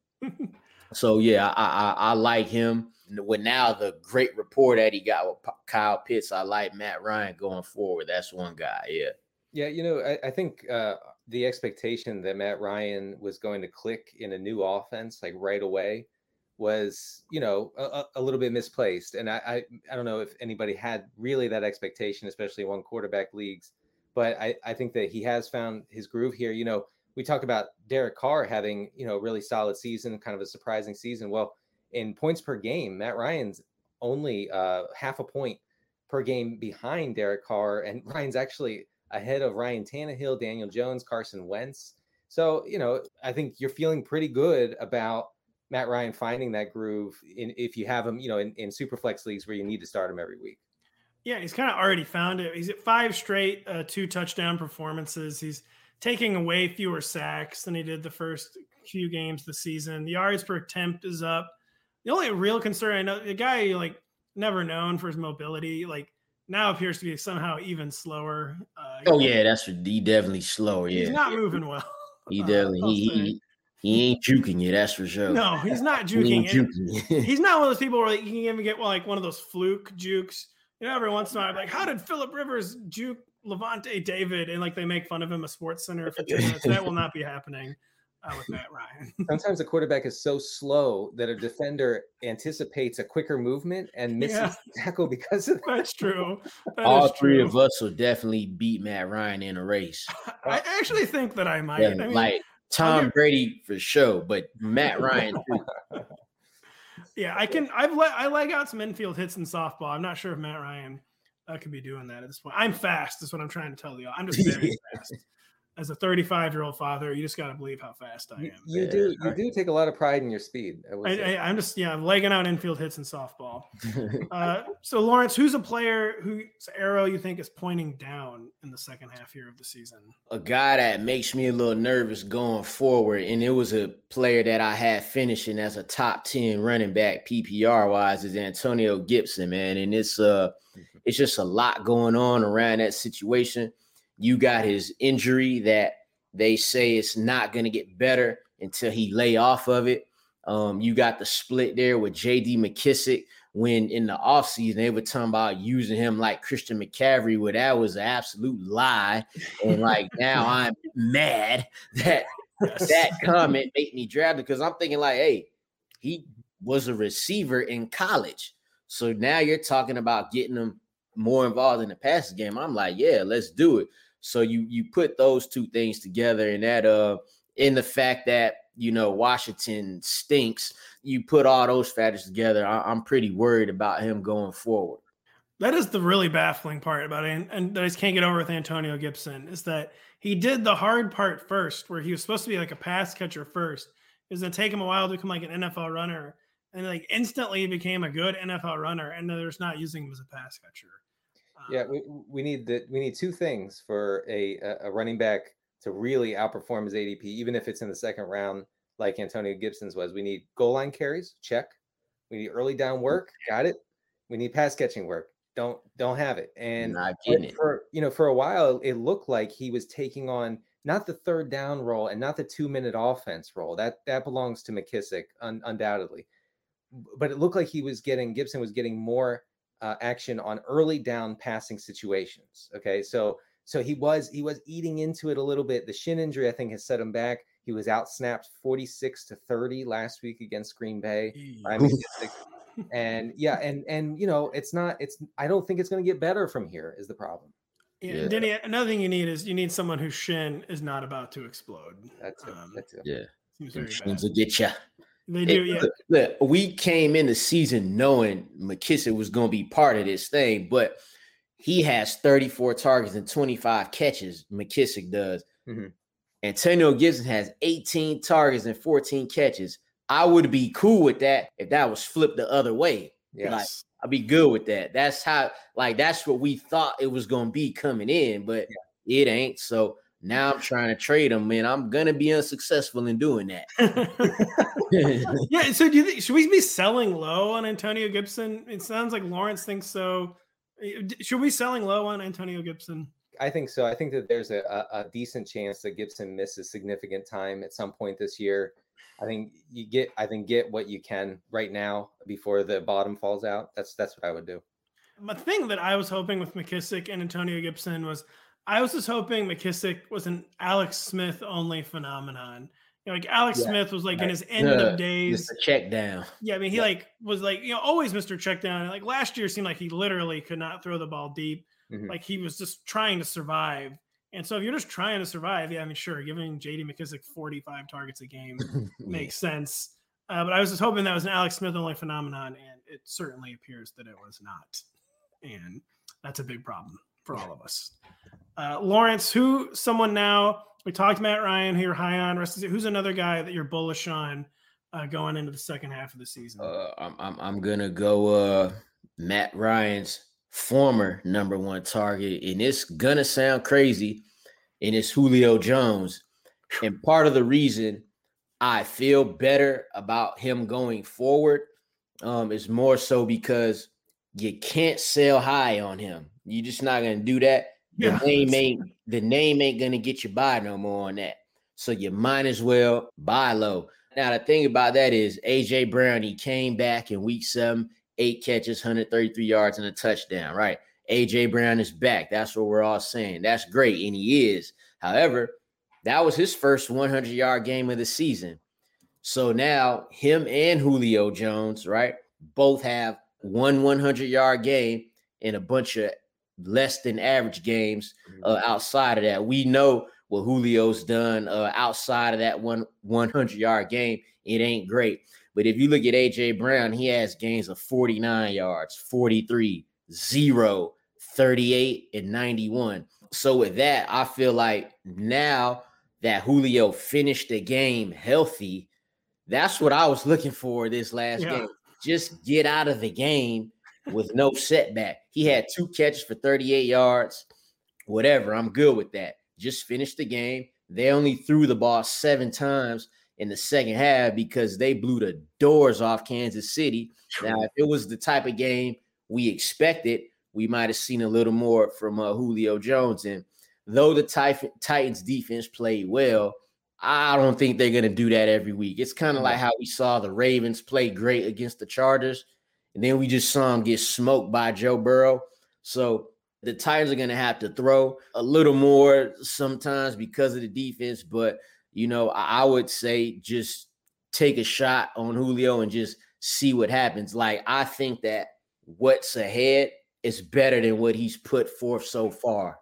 G: So yeah, I, I I like him. With now the great rapport that he got with Kyle Pitts, I like Matt Ryan going forward. That's one guy. Yeah.
D: Yeah, you know, I, I think uh, the expectation that Matt Ryan was going to click in a new offense like right away was, you know, a, a little bit misplaced. And I, I I don't know if anybody had really that expectation, especially in one quarterback leagues. But I, I think that he has found his groove here. You know, we talk about Derek Carr having, you know, really solid season, kind of a surprising season. Well, in points per game, Matt Ryan's only uh, half a point per game behind Derek Carr. And Ryan's actually ahead of Ryan Tannehill, Daniel Jones, Carson Wentz. So, you know, I think you're feeling pretty good about Matt Ryan finding that groove in, if you have him, you know, in, in Superflex leagues where you need to start him every week.
C: Yeah, he's kind of already found it. He's at five straight, uh, two touchdown performances. He's taking away fewer sacks than he did the first few games of the season. The yards per attempt is up. The only real concern, I know, the guy, like, never known for his mobility, like, now appears to be somehow even slower. Uh, Like,
G: oh yeah, that's he definitely slower. Yeah,
C: he's not
G: yeah.
C: moving well.
G: He definitely
C: uh,
G: he, he he ain't juking you. That's for sure.
C: No, he's not juking.
G: He juking.
C: He's not one of those people where like, you can even get well, like one of those fluke jukes. You know, every once in a while, I'm like, how did Phillip Rivers juke Levante David? And like they make fun of him a Sports Center for two minutes. That will not be happening uh, with Matt Ryan.
D: Sometimes a quarterback is so slow that a defender anticipates a quicker movement and misses
C: Yeah.
D: the tackle because of that.
C: That's true. That
G: All
C: is
G: three
C: true.
G: of us will definitely beat Matt Ryan in a race.
C: I actually think that I might.
G: Yeah,
C: I mean,
G: like Tom
C: get...
G: Brady for sure, but Matt Ryan too.
C: Yeah, I can. I've let I leg out some infield hits in softball. I'm not sure if Matt Ryan uh, could be doing that at this point. I'm fast. Is what I'm trying to tell you. I'm just very fast. As a thirty-five year old father, you just got to believe how fast I am.
D: You, you do. You do take a lot of pride in your speed. I
C: I, I, I'm just yeah, I'm legging out infield hits in softball. uh, so Lawrence, who's a player whose arrow you think is pointing down in the second half here of the season?
G: A guy that makes me a little nervous going forward, and it was a player that I had finishing as a top ten running back P P R wise, is Antonio Gibson, man. And it's uh it's just a lot going on around that situation. You got his injury that they say it's not going to get better until he lay off of it. Um, you got the split there with J D McKissick when in the offseason they were talking about using him like Christian McCaffrey, where that was an absolute lie. And like now I'm mad that that comment made me draft it because I'm thinking like, hey, he was a receiver in college. So now you're talking about getting him more involved in the passing game. I'm like, yeah, let's do it. So you you put those two things together, and that uh in the fact that you know Washington stinks, you put all those factors together. I, I'm pretty worried about him going forward.
C: That is the really baffling part about it, and that I just can't get over with Antonio Gibson is that he did the hard part first, where he was supposed to be like a pass catcher first. It was gonna take him a while to become like an N F L runner, and like instantly he became a good N F L runner, and they're just not using him as a pass catcher.
D: Yeah, we, we need the we need two things for a a running back to really outperform his A D P, even if it's in the second round, like Antonio Gibson's was. We need goal line carries, check. We need early down work, got it. We need pass catching work, don't don't have it. And
G: Not getting it.
D: for you know, for a while, it looked like he was taking on not the third down role and not the two minute offense role. That that belongs to McKissick, un, undoubtedly. But it looked like he was getting Gibson was getting more. Uh, action on early down passing situations. Okay, so so he was he was eating into it a little bit. The shin injury, I think, has set him back. He was out snapped forty-six to thirty last week against Green Bay. I mean, and yeah, and and you know, it's not. It's I don't think it's going to get better from here. Is the problem?
C: Yeah, yeah. Denny, another thing you need is you need someone whose shin is not about to explode.
D: That's it.
C: Um,
D: That's it.
G: Yeah,
C: seems very
G: shins
C: bad.
G: will get you.
C: They do, yeah.
G: Look, look, we came in the season knowing McKissick was going to be part of this thing, but he has thirty-four targets and twenty-five catches. McKissick does.
D: Mm-hmm.
G: Antonio Gibson has eighteen targets and fourteen catches. I would be cool with that if that was flipped the other way.
D: Yes.
G: Like, I'd be good with that. That's how, like, that's what we thought it was going to be coming in, but yeah. It ain't. So now I'm trying to trade him, man. I'm gonna be unsuccessful in doing that.
C: Yeah. So do you think should we be selling low on Antonio Gibson? It sounds like Lawrence thinks so. Should we be selling low on Antonio Gibson?
D: I think so. I think that there's a, a, a decent chance that Gibson misses significant time at some point this year. I think you get I think get what you can right now before the bottom falls out. That's that's what I would do.
C: The thing that I was hoping with McKissick and Antonio Gibson was I was just hoping McKissick was an Alex Smith only phenomenon. You know, like Alex yeah, Smith was like right. in his end uh, of days.
G: Just a check down.
C: Yeah, I mean, he yeah. like was like, you know, always Mister Check Down. Like last year seemed like he literally could not throw the ball deep. Mm-hmm. Like he was just trying to survive. And so if you're just trying to survive, yeah, I mean, sure, giving J D McKissick forty-five targets a game makes sense. Uh, but I was just hoping that was an Alex Smith only phenomenon, and it certainly appears that it was not. And that's a big problem for all of us. Uh, Lawrence, who someone now, we talked Matt Ryan, who you're high on, rest of, who's another guy that you're bullish on uh, going into the second half of the season?
G: Uh, I'm, I'm, I'm going to go uh, Matt Ryan's former number one target, and it's going to sound crazy, and it's Julio Jones. And part of the reason I feel better about him going forward um, is more so because you can't sell high on him. You're just not going to do that.
C: Yeah.
G: The name ain't the name ain't gonna get you by no more on that. So you might as well buy low. Now the thing about that is A J Brown, he came back in week seven, eight catches, one hundred thirty-three yards and a touchdown, right? A J Brown is back. That's what we're all saying. That's great, and he is. However, that was his first hundred-yard game of the season. So now him and Julio Jones, right, both have one hundred-yard game and a bunch of less than average games uh, outside of that. We know what Julio's done uh, outside of that one hundred-yard game. It ain't great. But if you look at A J Brown, he has games of forty-nine yards, forty-three, zero, thirty-eight, and ninety-one. So with that, I feel like now that Julio finished the game healthy, that's what I was looking for this last yeah. game. Just get out of the game with no setback. He had two catches for thirty-eight yards, whatever. I'm good with that. Just finish the game. They only threw the ball seven times in the second half because they blew the doors off Kansas City. Now, if it was the type of game we expected, we might have seen a little more from uh, Julio Jones. And though the Titans defense played well, I don't think they're going to do that every week. It's kind of like how we saw the Ravens play great against the Chargers, and then we just saw them get smoked by Joe Burrow. So the Titans are going to have to throw a little more sometimes because of the defense. But, you know, I would say just take a shot on Julio and just see what happens. Like, I think that what's ahead is better than what he's put forth so far.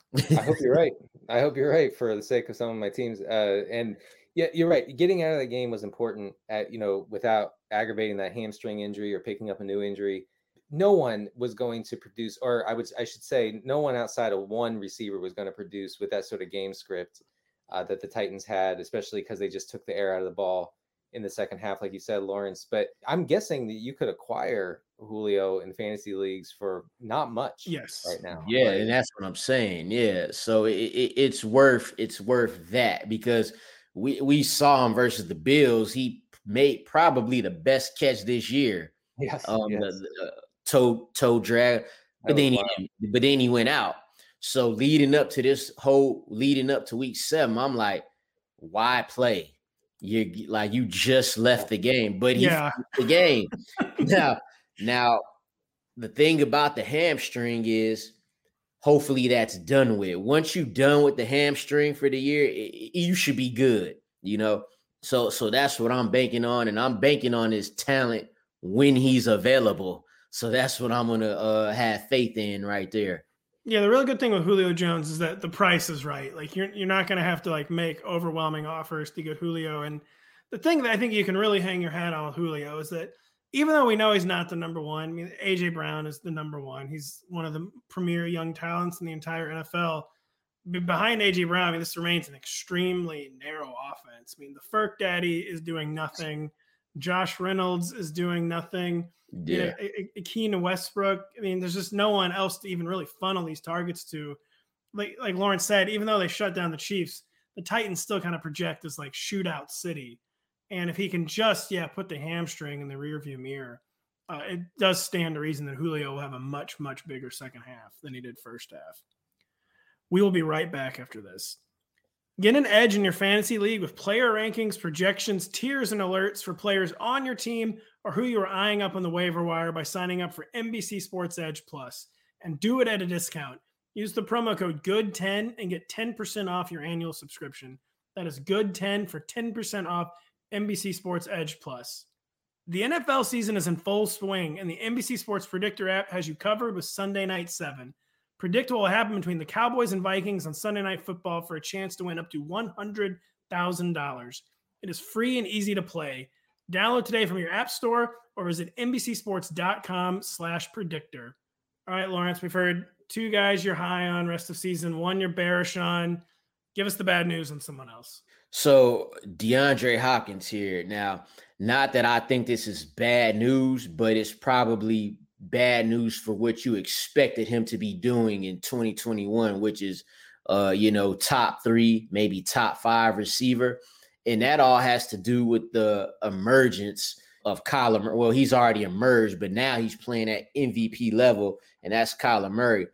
D: I hope you're right. I hope you're right for the sake of some of my teams. Uh, and yeah, you're right. Getting out of the game was important at, you know, without aggravating that hamstring injury or picking up a new injury. No one was going to produce, or I would, I should say, no one outside of one receiver was going to produce with that sort of game script uh, that the Titans had, especially because they just took the air out of the ball in the second half, like you said, Lawrence. But I'm guessing that you could acquire Julio in fantasy leagues for not much.
C: Yes,
D: right now.
G: Yeah,
D: right?
G: and that's what I'm saying. Yeah, so it, it, it's worth it's worth that because we we saw him versus the Bills. He made probably the best catch this year.
D: Yes,
G: um,
D: yes.
G: The, the toe toe drag, but then he but then he went out. So leading up to this whole leading up to week seven, I'm like, why play? You like you just left the game, but he
C: yeah.
G: the game now. Now, the thing about the hamstring is hopefully that's done with. Once you're done with the hamstring for the year, it, you should be good, you know? So so that's what I'm banking on, and I'm banking on his talent when he's available. So that's what I'm going to uh, have faith in right there.
C: Yeah, the really good thing with Julio Jones is that the price is right. Like, you're you're not going to have to, like, make overwhelming offers to get Julio. And the thing that I think you can really hang your hat on with Julio is that even though we know he's not the number one, I mean, A J Brown is the number one. He's one of the premier young talents in the entire N F L. Behind A J Brown, I mean, this remains an extremely narrow offense. I mean, the Ferk Daddy is doing nothing. Josh Reynolds is doing nothing.
G: Yeah.
C: You know, Akeen Westbrook. I mean, there's just no one else to even really funnel these targets to. Like, like Lawrence said, even though they shut down the Chiefs, the Titans still kind of project as like shootout city. And if he can just, yeah, put the hamstring in the rearview mirror, uh, it does stand to reason that Julio will have a much, much bigger second half than he did first half. We will be right back after this. Get an edge in your fantasy league with player rankings, projections, tiers, and alerts for players on your team or who you are eyeing up on the waiver wire by signing up for N B C Sports Edge Plus. And do it at a discount. Use the promo code good ten and get ten percent off your annual subscription. That is good ten for ten percent off N B C Sports Edge Plus. The N F L season is in full swing, and the N B C Sports Predictor app has you covered with Sunday Night seven. Predict what will happen between the Cowboys and Vikings on Sunday Night Football for a chance to win up to one hundred thousand dollars. It is free and easy to play. Download today from your app store or visit NBCSports.com slash predictor. All right, Lawrence, we've heard two guys you're high on rest of season, one you're bearish on. Give us the bad news on someone else.
G: So DeAndre Hopkins here. Now, not that I think this is bad news, but it's probably bad news for what you expected him to be doing in twenty twenty-one, which is, uh, you know, top three, maybe top five receiver. And that all has to do with the emergence of Kyler Murray. Well, he's already emerged, but now he's playing at M V P level, and that's Kyler Murray.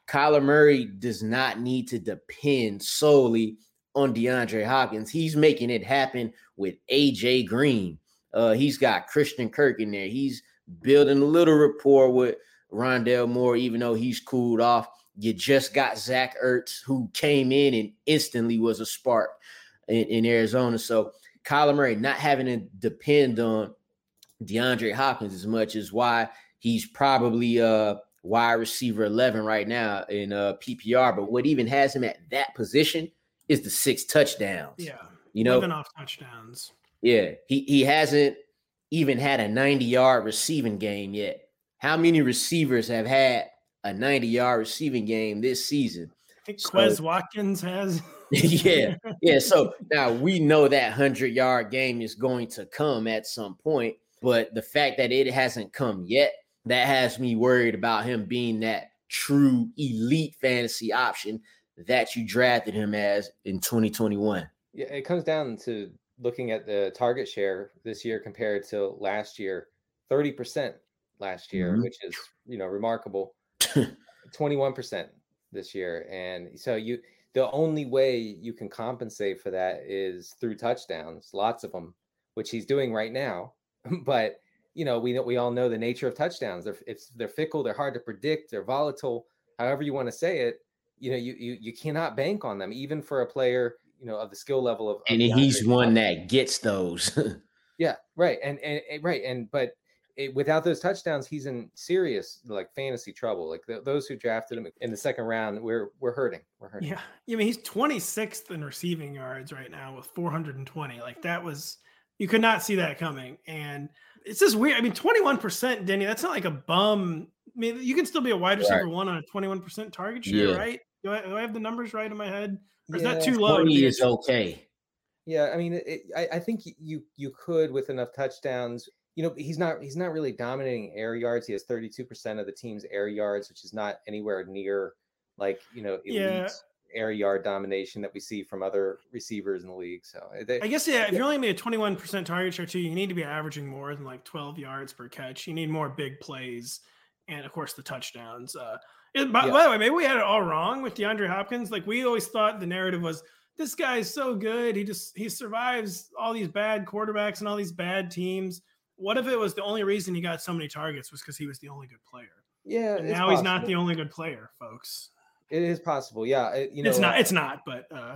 G: Kyler Murray does not need to depend solely on DeAndre Hopkins. He's making it happen with A J Green. Uh, he's got Christian Kirk in there. He's building a little rapport with Rondale Moore, even though he's cooled off. You just got Zach Ertz, who came in and instantly was a spark in, in Arizona. So Kyler Murray not having to depend on DeAndre Hopkins as much is why he's probably uh wide receiver eleven right now in uh, P P R. But what even has him at that position is the six touchdowns.
C: Yeah,
G: you know,
C: living off touchdowns.
G: Yeah, he he hasn't even had a ninety-yard receiving game yet. How many receivers have had a ninety-yard receiving game this season?
C: I think
G: so,
C: Quez Watkins has.
G: yeah, yeah. So now we know that hundred-yard game is going to come at some point, but the fact that it hasn't come yet, that has me worried about him being that true elite fantasy option that you drafted him as in twenty twenty-one.
D: Yeah, it comes down to looking at the target share this year compared to last year. thirty percent last year, mm-hmm. which is, you know, remarkable. twenty-one percent this year. And so you, the only way you can compensate for that is through touchdowns, lots of them, which he's doing right now. But you know, we know, we all know the nature of touchdowns. They're it's they're fickle, they're hard to predict, they're volatile, however you want to say it. You know, you you you cannot bank on them, even for a player, you know, of the skill level of. of
G: and he's one that gets those.
D: yeah, right, and, and and right, and but it, without those touchdowns, he's in serious like fantasy trouble. Like the, those who drafted him in the second round, we're we're hurting. We're hurting.
C: Yeah, I mean, he's twenty-sixth in receiving yards right now with four hundred twenty. Like that was, you could not see that coming, and. It's just weird. I mean, twenty-one percent, Denny, that's not like a bum. I mean, you can still be a wide receiver right. one on a twenty-one percent target share, yeah. right? Do I, do I have the numbers right in my head? Or is yeah. that too low?
G: twenty is okay.
D: Yeah, I mean, it, I, I think you you could with enough touchdowns. You know, he's not he's not really dominating air yards. He has thirty-two percent of the team's air yards, which is not anywhere near like, you know, elite yeah. air yard domination that we see from other receivers in the league. So they,
C: I guess, yeah, if you're only made a twenty-one percent target share too, you need to be averaging more than like twelve yards per catch. You need more big plays. And of course the touchdowns. Uh, it, by, yeah. by the way, maybe we had it all wrong with DeAndre Hopkins. Like we always thought the narrative was this guy is so good. He just, he survives all these bad quarterbacks and all these bad teams. What if it was the only reason he got so many targets was because he was the only good player?
D: Yeah.
C: And now possible. He's not the only good player, folks.
D: It is possible. Yeah. It, you know,
C: it's not, it's not, but uh,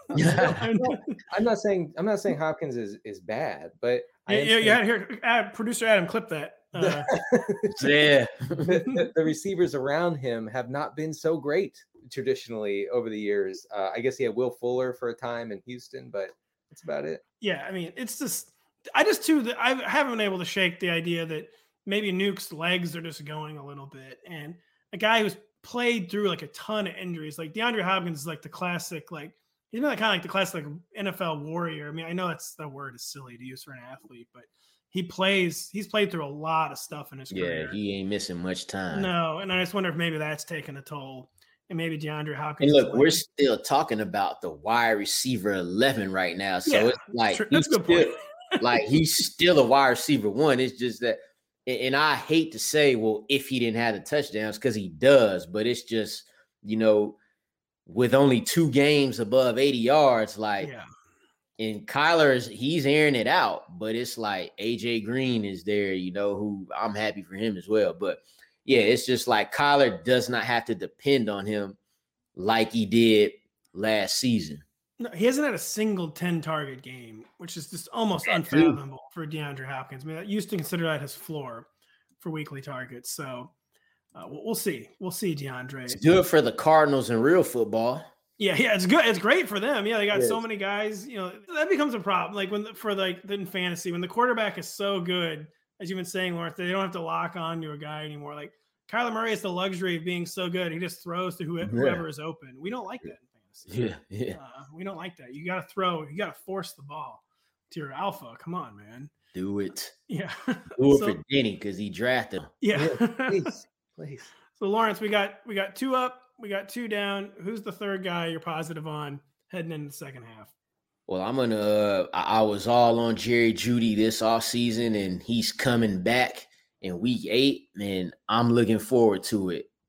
D: I'm, not, I'm not saying, I'm not saying Hopkins is, is bad, but
C: yeah, yeah, yeah. Here, Ad, producer Adam, clip that. Uh,
G: yeah.
D: the, the, the receivers around him have not been so great traditionally over the years. Uh, I guess he had Will Fuller for a time in Houston, but that's about it.
C: Yeah. I mean, it's just, I just too, that I haven't been able to shake the idea that maybe Nuke's legs are just going a little bit. And a guy who's played through like a ton of injuries. Like DeAndre Hopkins is like the classic, like he's been like kind of like the classic like N F L warrior. I mean, I know that's the word is silly to use for an athlete, but he plays, he's played through a lot of stuff in his
G: yeah,
C: career.
G: Yeah, he ain't missing much time.
C: No, and I just wonder if maybe that's taken a toll. And maybe DeAndre Hopkins.
G: And look, we're still talking about the wide receiver eleven right now. So
C: yeah,
G: it's like
C: that's
G: he's
C: a good
G: still, point. like he's still a wide receiver one. It's just that, and I hate to say, well, if he didn't have the touchdowns, because he does, but it's just, you know, with only two games above eighty yards, like,
C: yeah.
G: and Kyler's, he's airing it out, but it's like A J Green is there, you know, who I'm happy for him as well. But yeah, it's just like Kyler does not have to depend on him like he did last season.
C: No, he hasn't had a single ten target game, which is just almost unfathomable for DeAndre Hopkins. I mean, I used to consider that his floor for weekly targets. So uh, we'll see. We'll see, DeAndre.
G: It's good for the Cardinals in real football.
C: Yeah, yeah, it's good. It's great for them. Yeah, they got so many guys. You know, that becomes a problem. Like when the, for like in fantasy, when the quarterback is so good, as you've been saying, Lawrence, they don't have to lock on to a guy anymore. Like Kyler Murray has the luxury of being so good, he just throws to whoever, yeah. whoever is open. We don't like that in fantasy.
G: Yeah, yeah.
C: Uh, we don't like that. You got to throw. You got to force the ball to your alpha. Come on, man.
G: Do it.
C: Yeah.
G: Do it
C: so,
G: for Denny because he drafted him.
C: Yeah.
D: yeah please, please.
C: So Lawrence, we got we got two up, we got two down. Who's the third guy you're positive on heading into the second half?
G: Well, I'm gonna. Uh, I was all on Jerry Jeudy this offseason, and he's coming back in week eight, and I'm looking forward to it.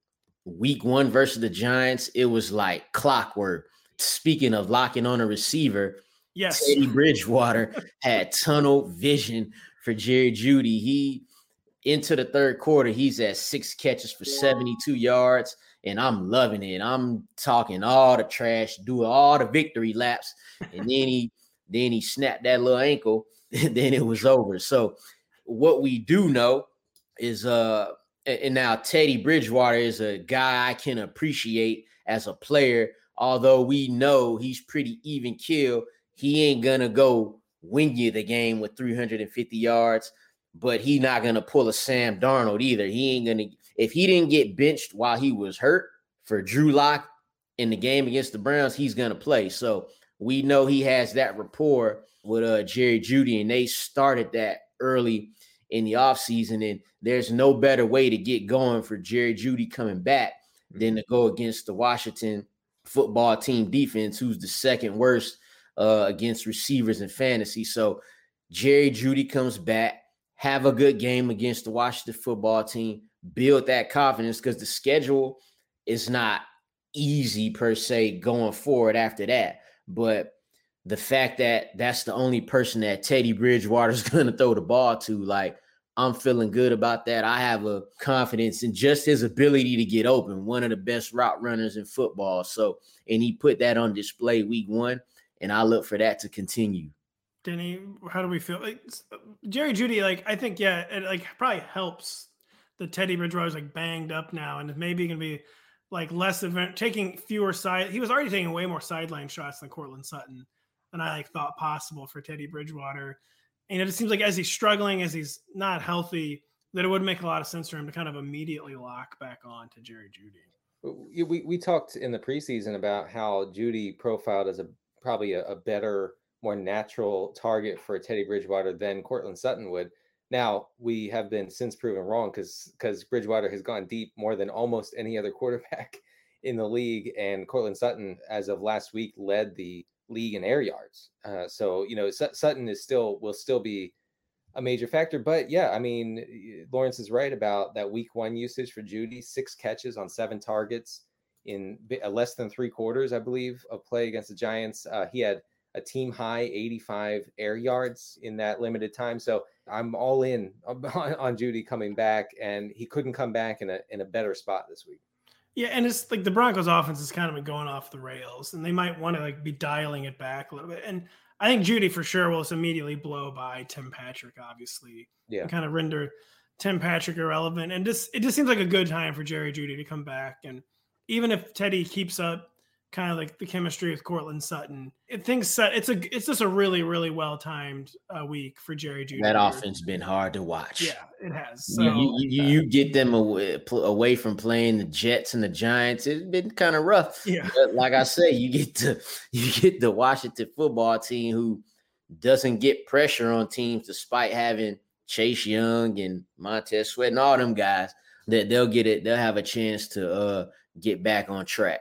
G: week one versus the Giants, it was like clockwork. Speaking of locking on a receiver,
C: yes,
G: Teddy Bridgewater had tunnel vision for Jerry Jeudy. He into the third quarter, he's at six catches for seventy-two yards, and I'm loving it. I'm talking all the trash, doing all the victory laps, and then he then he snapped that little ankle, and then it was over. So what we do know is uh and now Teddy Bridgewater is a guy I can appreciate as a player, although we know he's pretty even keel. He ain't gonna go win you the game with three hundred fifty yards, but he not gonna pull a Sam Darnold either. He ain't gonna, if he didn't get benched while he was hurt for Drew Lock in the game against the Browns, he's gonna play. So we know he has that rapport with uh, Jerry Jeudy, and they started that early in the offseason, and there's no better way to get going for Jerry Jeudy coming back than to go against the Washington football team defense, who's the second worst uh, against receivers in fantasy. So Jerry Jeudy comes back, have a good game against the Washington football team, build that confidence, because the schedule is not easy per se going forward after that. But the fact that that's the only person that Teddy Bridgewater is going to throw the ball to, like, I'm feeling good about that. I have a confidence in just his ability to get open, one of the best route runners in football. So, and he put that on display week one, and I look for that to continue.
C: Denny, how do we feel? Like, Jerry Jeudy, like, I think, yeah, it like probably helps the Teddy Bridgewater's like banged up now, and maybe going to be like less event, taking fewer side. He was already taking way more sideline shots than Courtland Sutton than I like thought possible for Teddy Bridgewater. And it just seems like as he's struggling, as he's not healthy, that it would make a lot of sense for him to kind of immediately lock back on to Jerry Jeudy.
D: We we talked in the preseason about how Jeudy profiled as a probably a, a better, more natural target for Teddy Bridgewater than Courtland Sutton would. Now, we have been since proven wrong because because Bridgewater has gone deep more than almost any other quarterback in the league, and Courtland Sutton, as of last week, led the league in air yards. Uh, so, you know, Sutton is still will still be a major factor. But yeah, I mean, Lawrence is right about that week one usage for Jeudy, six catches on seven targets in less than three quarters, I believe, of play against the Giants. Uh, he had a team high eighty-five air yards in that limited time. So I'm all in on, on Jeudy coming back, and he couldn't come back in a in a better spot this week.
C: Yeah, and it's like the Broncos offense has kind of been going off the rails, and they might want to like be dialing it back a little bit. And I think Jeudy for sure will just immediately blow by Tim Patrick, obviously,
D: yeah,
C: and kind of render Tim Patrick irrelevant. And just it just seems like a good time for Jerry Jeudy to come back. And even if Teddy keeps up kind of like the chemistry with Courtland Sutton, it things set. It's a it's just a really really well timed uh, week for Jerry Jeudy.
G: That offense been hard to watch.
C: Yeah, it has. So,
G: you, you, you get them away, away from playing the Jets and the Giants. It's been kind of rough.
C: Yeah,
G: but like I say, you get to you get the Washington football team who doesn't get pressure on teams despite having Chase Young and Montez Sweat and all them guys. That they'll get it. They'll have a chance to uh, get back on track.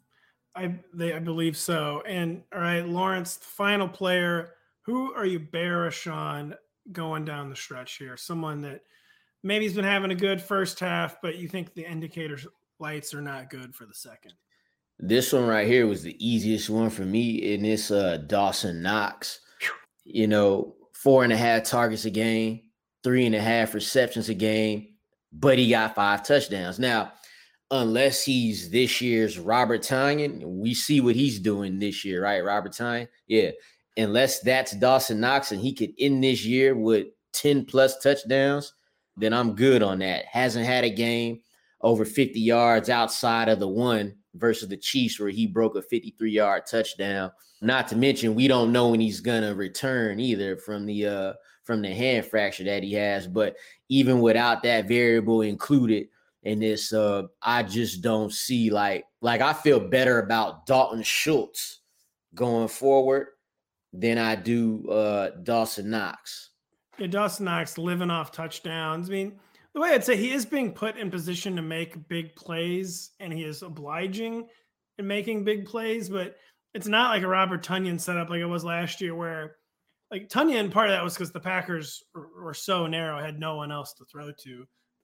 C: I they I believe so. And all right, Lawrence, the final player. Who are you bearish on going down the stretch here? Someone that maybe has been having a good first half, but you think the indicators lights are not good for the second.
G: This one right here was the easiest one for me, and it's uh, Dawson Knox. You know, four and a half targets a game, three and a half receptions a game, but he got five touchdowns. Now, unless he's this year's Robert Tonyan, we see what he's doing this year, right? Robert Tonyan, yeah. Unless that's Dawson Knox and he could end this year with ten plus touchdowns, then I'm good on that. Hasn't had a game over fifty yards outside of the one versus the Chiefs where he broke a fifty-three yard touchdown. Not to mention, we don't know when he's gonna return either from the uh, from the hand fracture that he has. But even without that variable included in this, uh, I just don't see like like I feel better about Dalton Schultz going forward than I do uh, Dawson Knox.
C: Yeah, Dawson Knox living off touchdowns. I mean, the way I'd say he is being put in position to make big plays, and he is obliging in making big plays, but it's not like a Robert Tonyan setup like it was last year where like Tonyan, part of that was because the Packers were, were so narrow, had no one else to throw to.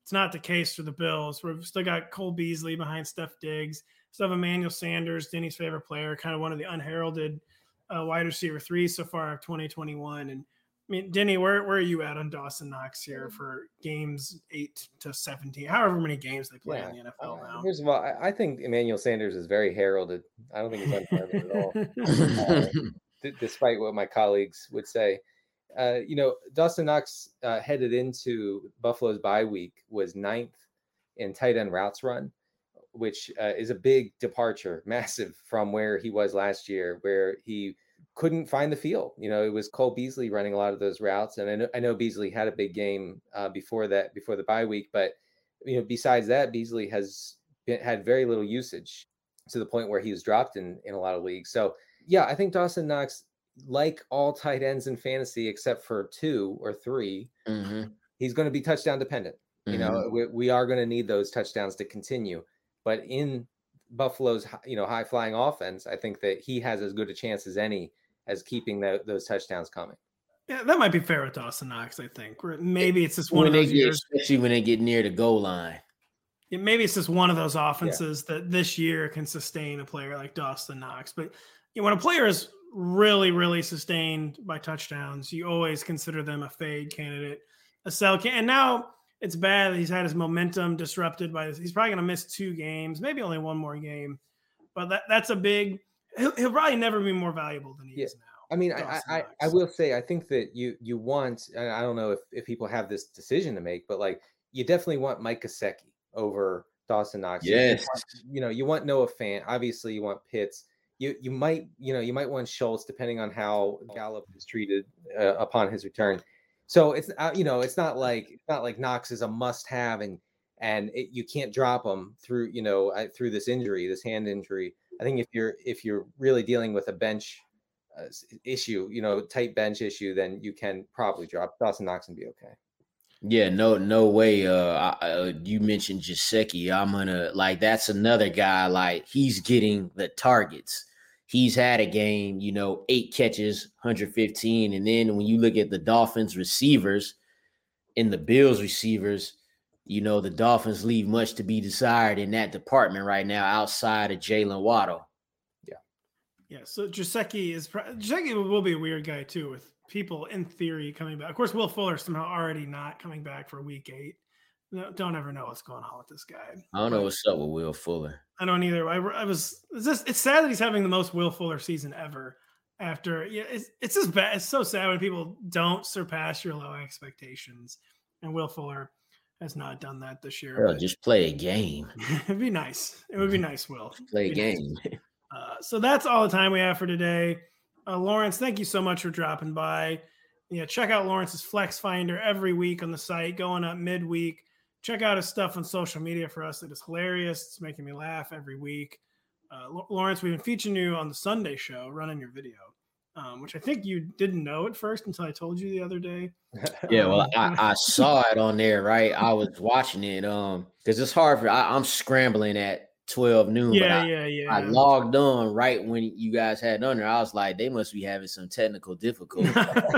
C: It's not the case for the Bills. We've still got Cole Beasley behind Steph Diggs. Still have Emmanuel Sanders, Denny's favorite player, kind of one of the unheralded uh, wide receiver threes so far of twenty twenty-one. And I mean, Denny, where, where are you at on Dawson Knox here for games eight to seventeen, however many games they play yeah. in the N F L now?
D: First of all, I, I think Emmanuel Sanders is very heralded. I don't think he's unheralded at all, uh, d- despite what my colleagues would say. Uh, you know, Dawson Knox uh, headed into Buffalo's bye week was ninth in tight end routes run, which uh, is a big departure, massive from where he was last year, where he couldn't find the field. You know, it was Cole Beasley running a lot of those routes. And I know, I know Beasley had a big game uh, before that, before the bye week. But, you know, besides that, Beasley has been, had very little usage to the point where he was dropped in, in a lot of leagues. So, yeah, I think Dawson Knox, like all tight ends in fantasy, except for two or three, mm-hmm. he's going to be touchdown dependent. Mm-hmm. You know, we, we are going to need those touchdowns to continue. But in Buffalo's, you know, high flying offense, I think that he has as good a chance as any as keeping the, those touchdowns coming.
C: Yeah, that might be fair with Dawson Knox, I think. Maybe it's just one
G: when
C: of those
G: they get,
C: years.
G: Especially when they get near the goal line.
C: Yeah, maybe it's just one of those offenses yeah. that this year can sustain a player like Dawson Knox. But you know, when a player is really, really sustained by touchdowns, you always consider them a fade candidate, a sell can. And now it's bad that he's had his momentum disrupted by this. He's probably going to miss two games, maybe only one more game. But that, that's a big – he'll probably never be more valuable than he yeah. is now.
D: I mean, I, I, I will say, I think that you you want – and I don't know if, if people have this decision to make, but, like, you definitely want Mike Gesicki over Dawson Knox.
G: Yes.
D: You, want, you know, you want Noah Fant. Obviously, you want Pitts. You you might you know you might want Schultz depending on how Gallup is treated uh, upon his return. So it's uh, you know it's not like it's not like Knox is a must have and and it, you can't drop him through you know uh, through this injury, this hand injury. I think if you're if you're really dealing with a bench uh, issue, you know, tight bench issue, then you can probably drop Dawson Knox and be okay.
G: Yeah, no, no way. Uh, uh, you mentioned Gesicki. I'm gonna like that's another guy. Like he's getting the targets. He's had a game, you know, eight catches, one hundred fifteen. And then when you look at the Dolphins receivers and the Bills receivers, you know, the Dolphins leave much to be desired in that department right now outside of Jalen Waddle.
C: Yeah. Yeah. So Gesicki is Gesicki will be a weird guy too, with people in theory coming back. Of course, Will Fuller somehow already not coming back for week eight. No, don't ever know what's going on with this guy.
G: I don't know what's up with Will Fuller.
C: I don't either. I, I was it's just it's sad that he's having the most Will Fuller season ever. After yeah, it's it's just bad. It's so sad when people don't surpass your low expectations, and Will Fuller has not done that this year.
G: Bro, just play a game.
C: It'd be nice. It would be nice, Will.
G: Play a game.
C: Nice. Uh, so that's all the time we have for today. Uh, Lawrence, thank you so much for dropping by. Yeah, check out Lawrence's Flex Finder every week on the site, going up midweek. Check out his stuff on social media for us. It is hilarious. It's making me laugh every week. Uh, Lawrence, we've been featuring you on the Sunday show, running your video, um, which I think you didn't know at first until I told you the other day.
G: Yeah, well, I, I saw it on there, right? I was watching it um, because it's hard for I, I'm scrambling at twelve noon.
C: Yeah,
G: but I,
C: yeah, yeah.
G: I logged on right when you guys had on there. I was like, they must be having some technical difficulty.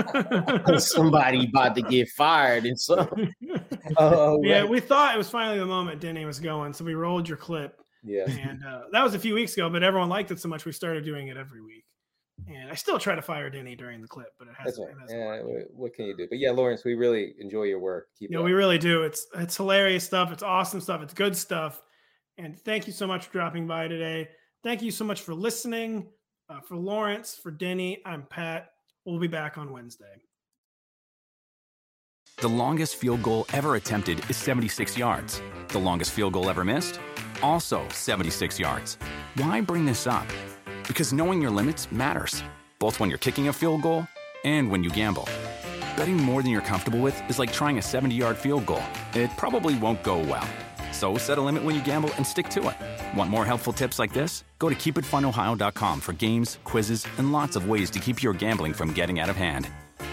G: Somebody about to get fired and so.
C: Oh, yeah, right. We thought it was finally the moment Denny was going, so we rolled your clip.
D: Yeah,
C: and uh, that was a few weeks ago, but everyone liked it so much we started doing it every week. And I still try to fire Denny during the clip, but it hasn't.
D: Right.
C: It hasn't
D: yeah, worked. What can you do? But yeah, Lawrence, we really enjoy your work. Keep
C: yeah, we really do. It's it's hilarious stuff. It's awesome stuff. It's good stuff. And thank you so much for dropping by today. Thank you so much for listening. Uh, for Lawrence, for Denny, I'm Pat. We'll be back on Wednesday.
A: The longest field goal ever attempted is seventy-six yards. The longest field goal ever missed? Also seventy-six yards. Why bring this up? Because knowing your limits matters, both when you're kicking a field goal and when you gamble. Betting more than you're comfortable with is like trying a seventy-yard field goal. It probably won't go well. So set a limit when you gamble and stick to it. Want more helpful tips like this? Go to keep it fun ohio dot com for games, quizzes, and lots of ways to keep your gambling from getting out of hand.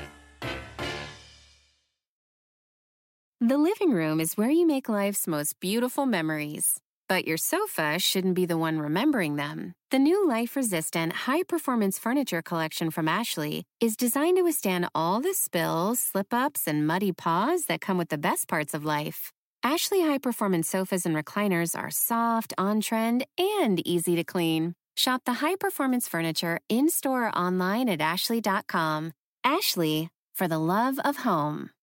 E: The living room is where you make life's most beautiful memories. But your sofa shouldn't be the one remembering them. The new life-resistant, high-performance furniture collection from Ashley is designed to withstand all the spills, slip-ups, and muddy paws that come with the best parts of life. Ashley High Performance sofas and recliners are soft, on-trend, and easy to clean. Shop the High Performance furniture in-store or online at ashley dot com. Ashley, for the love of home.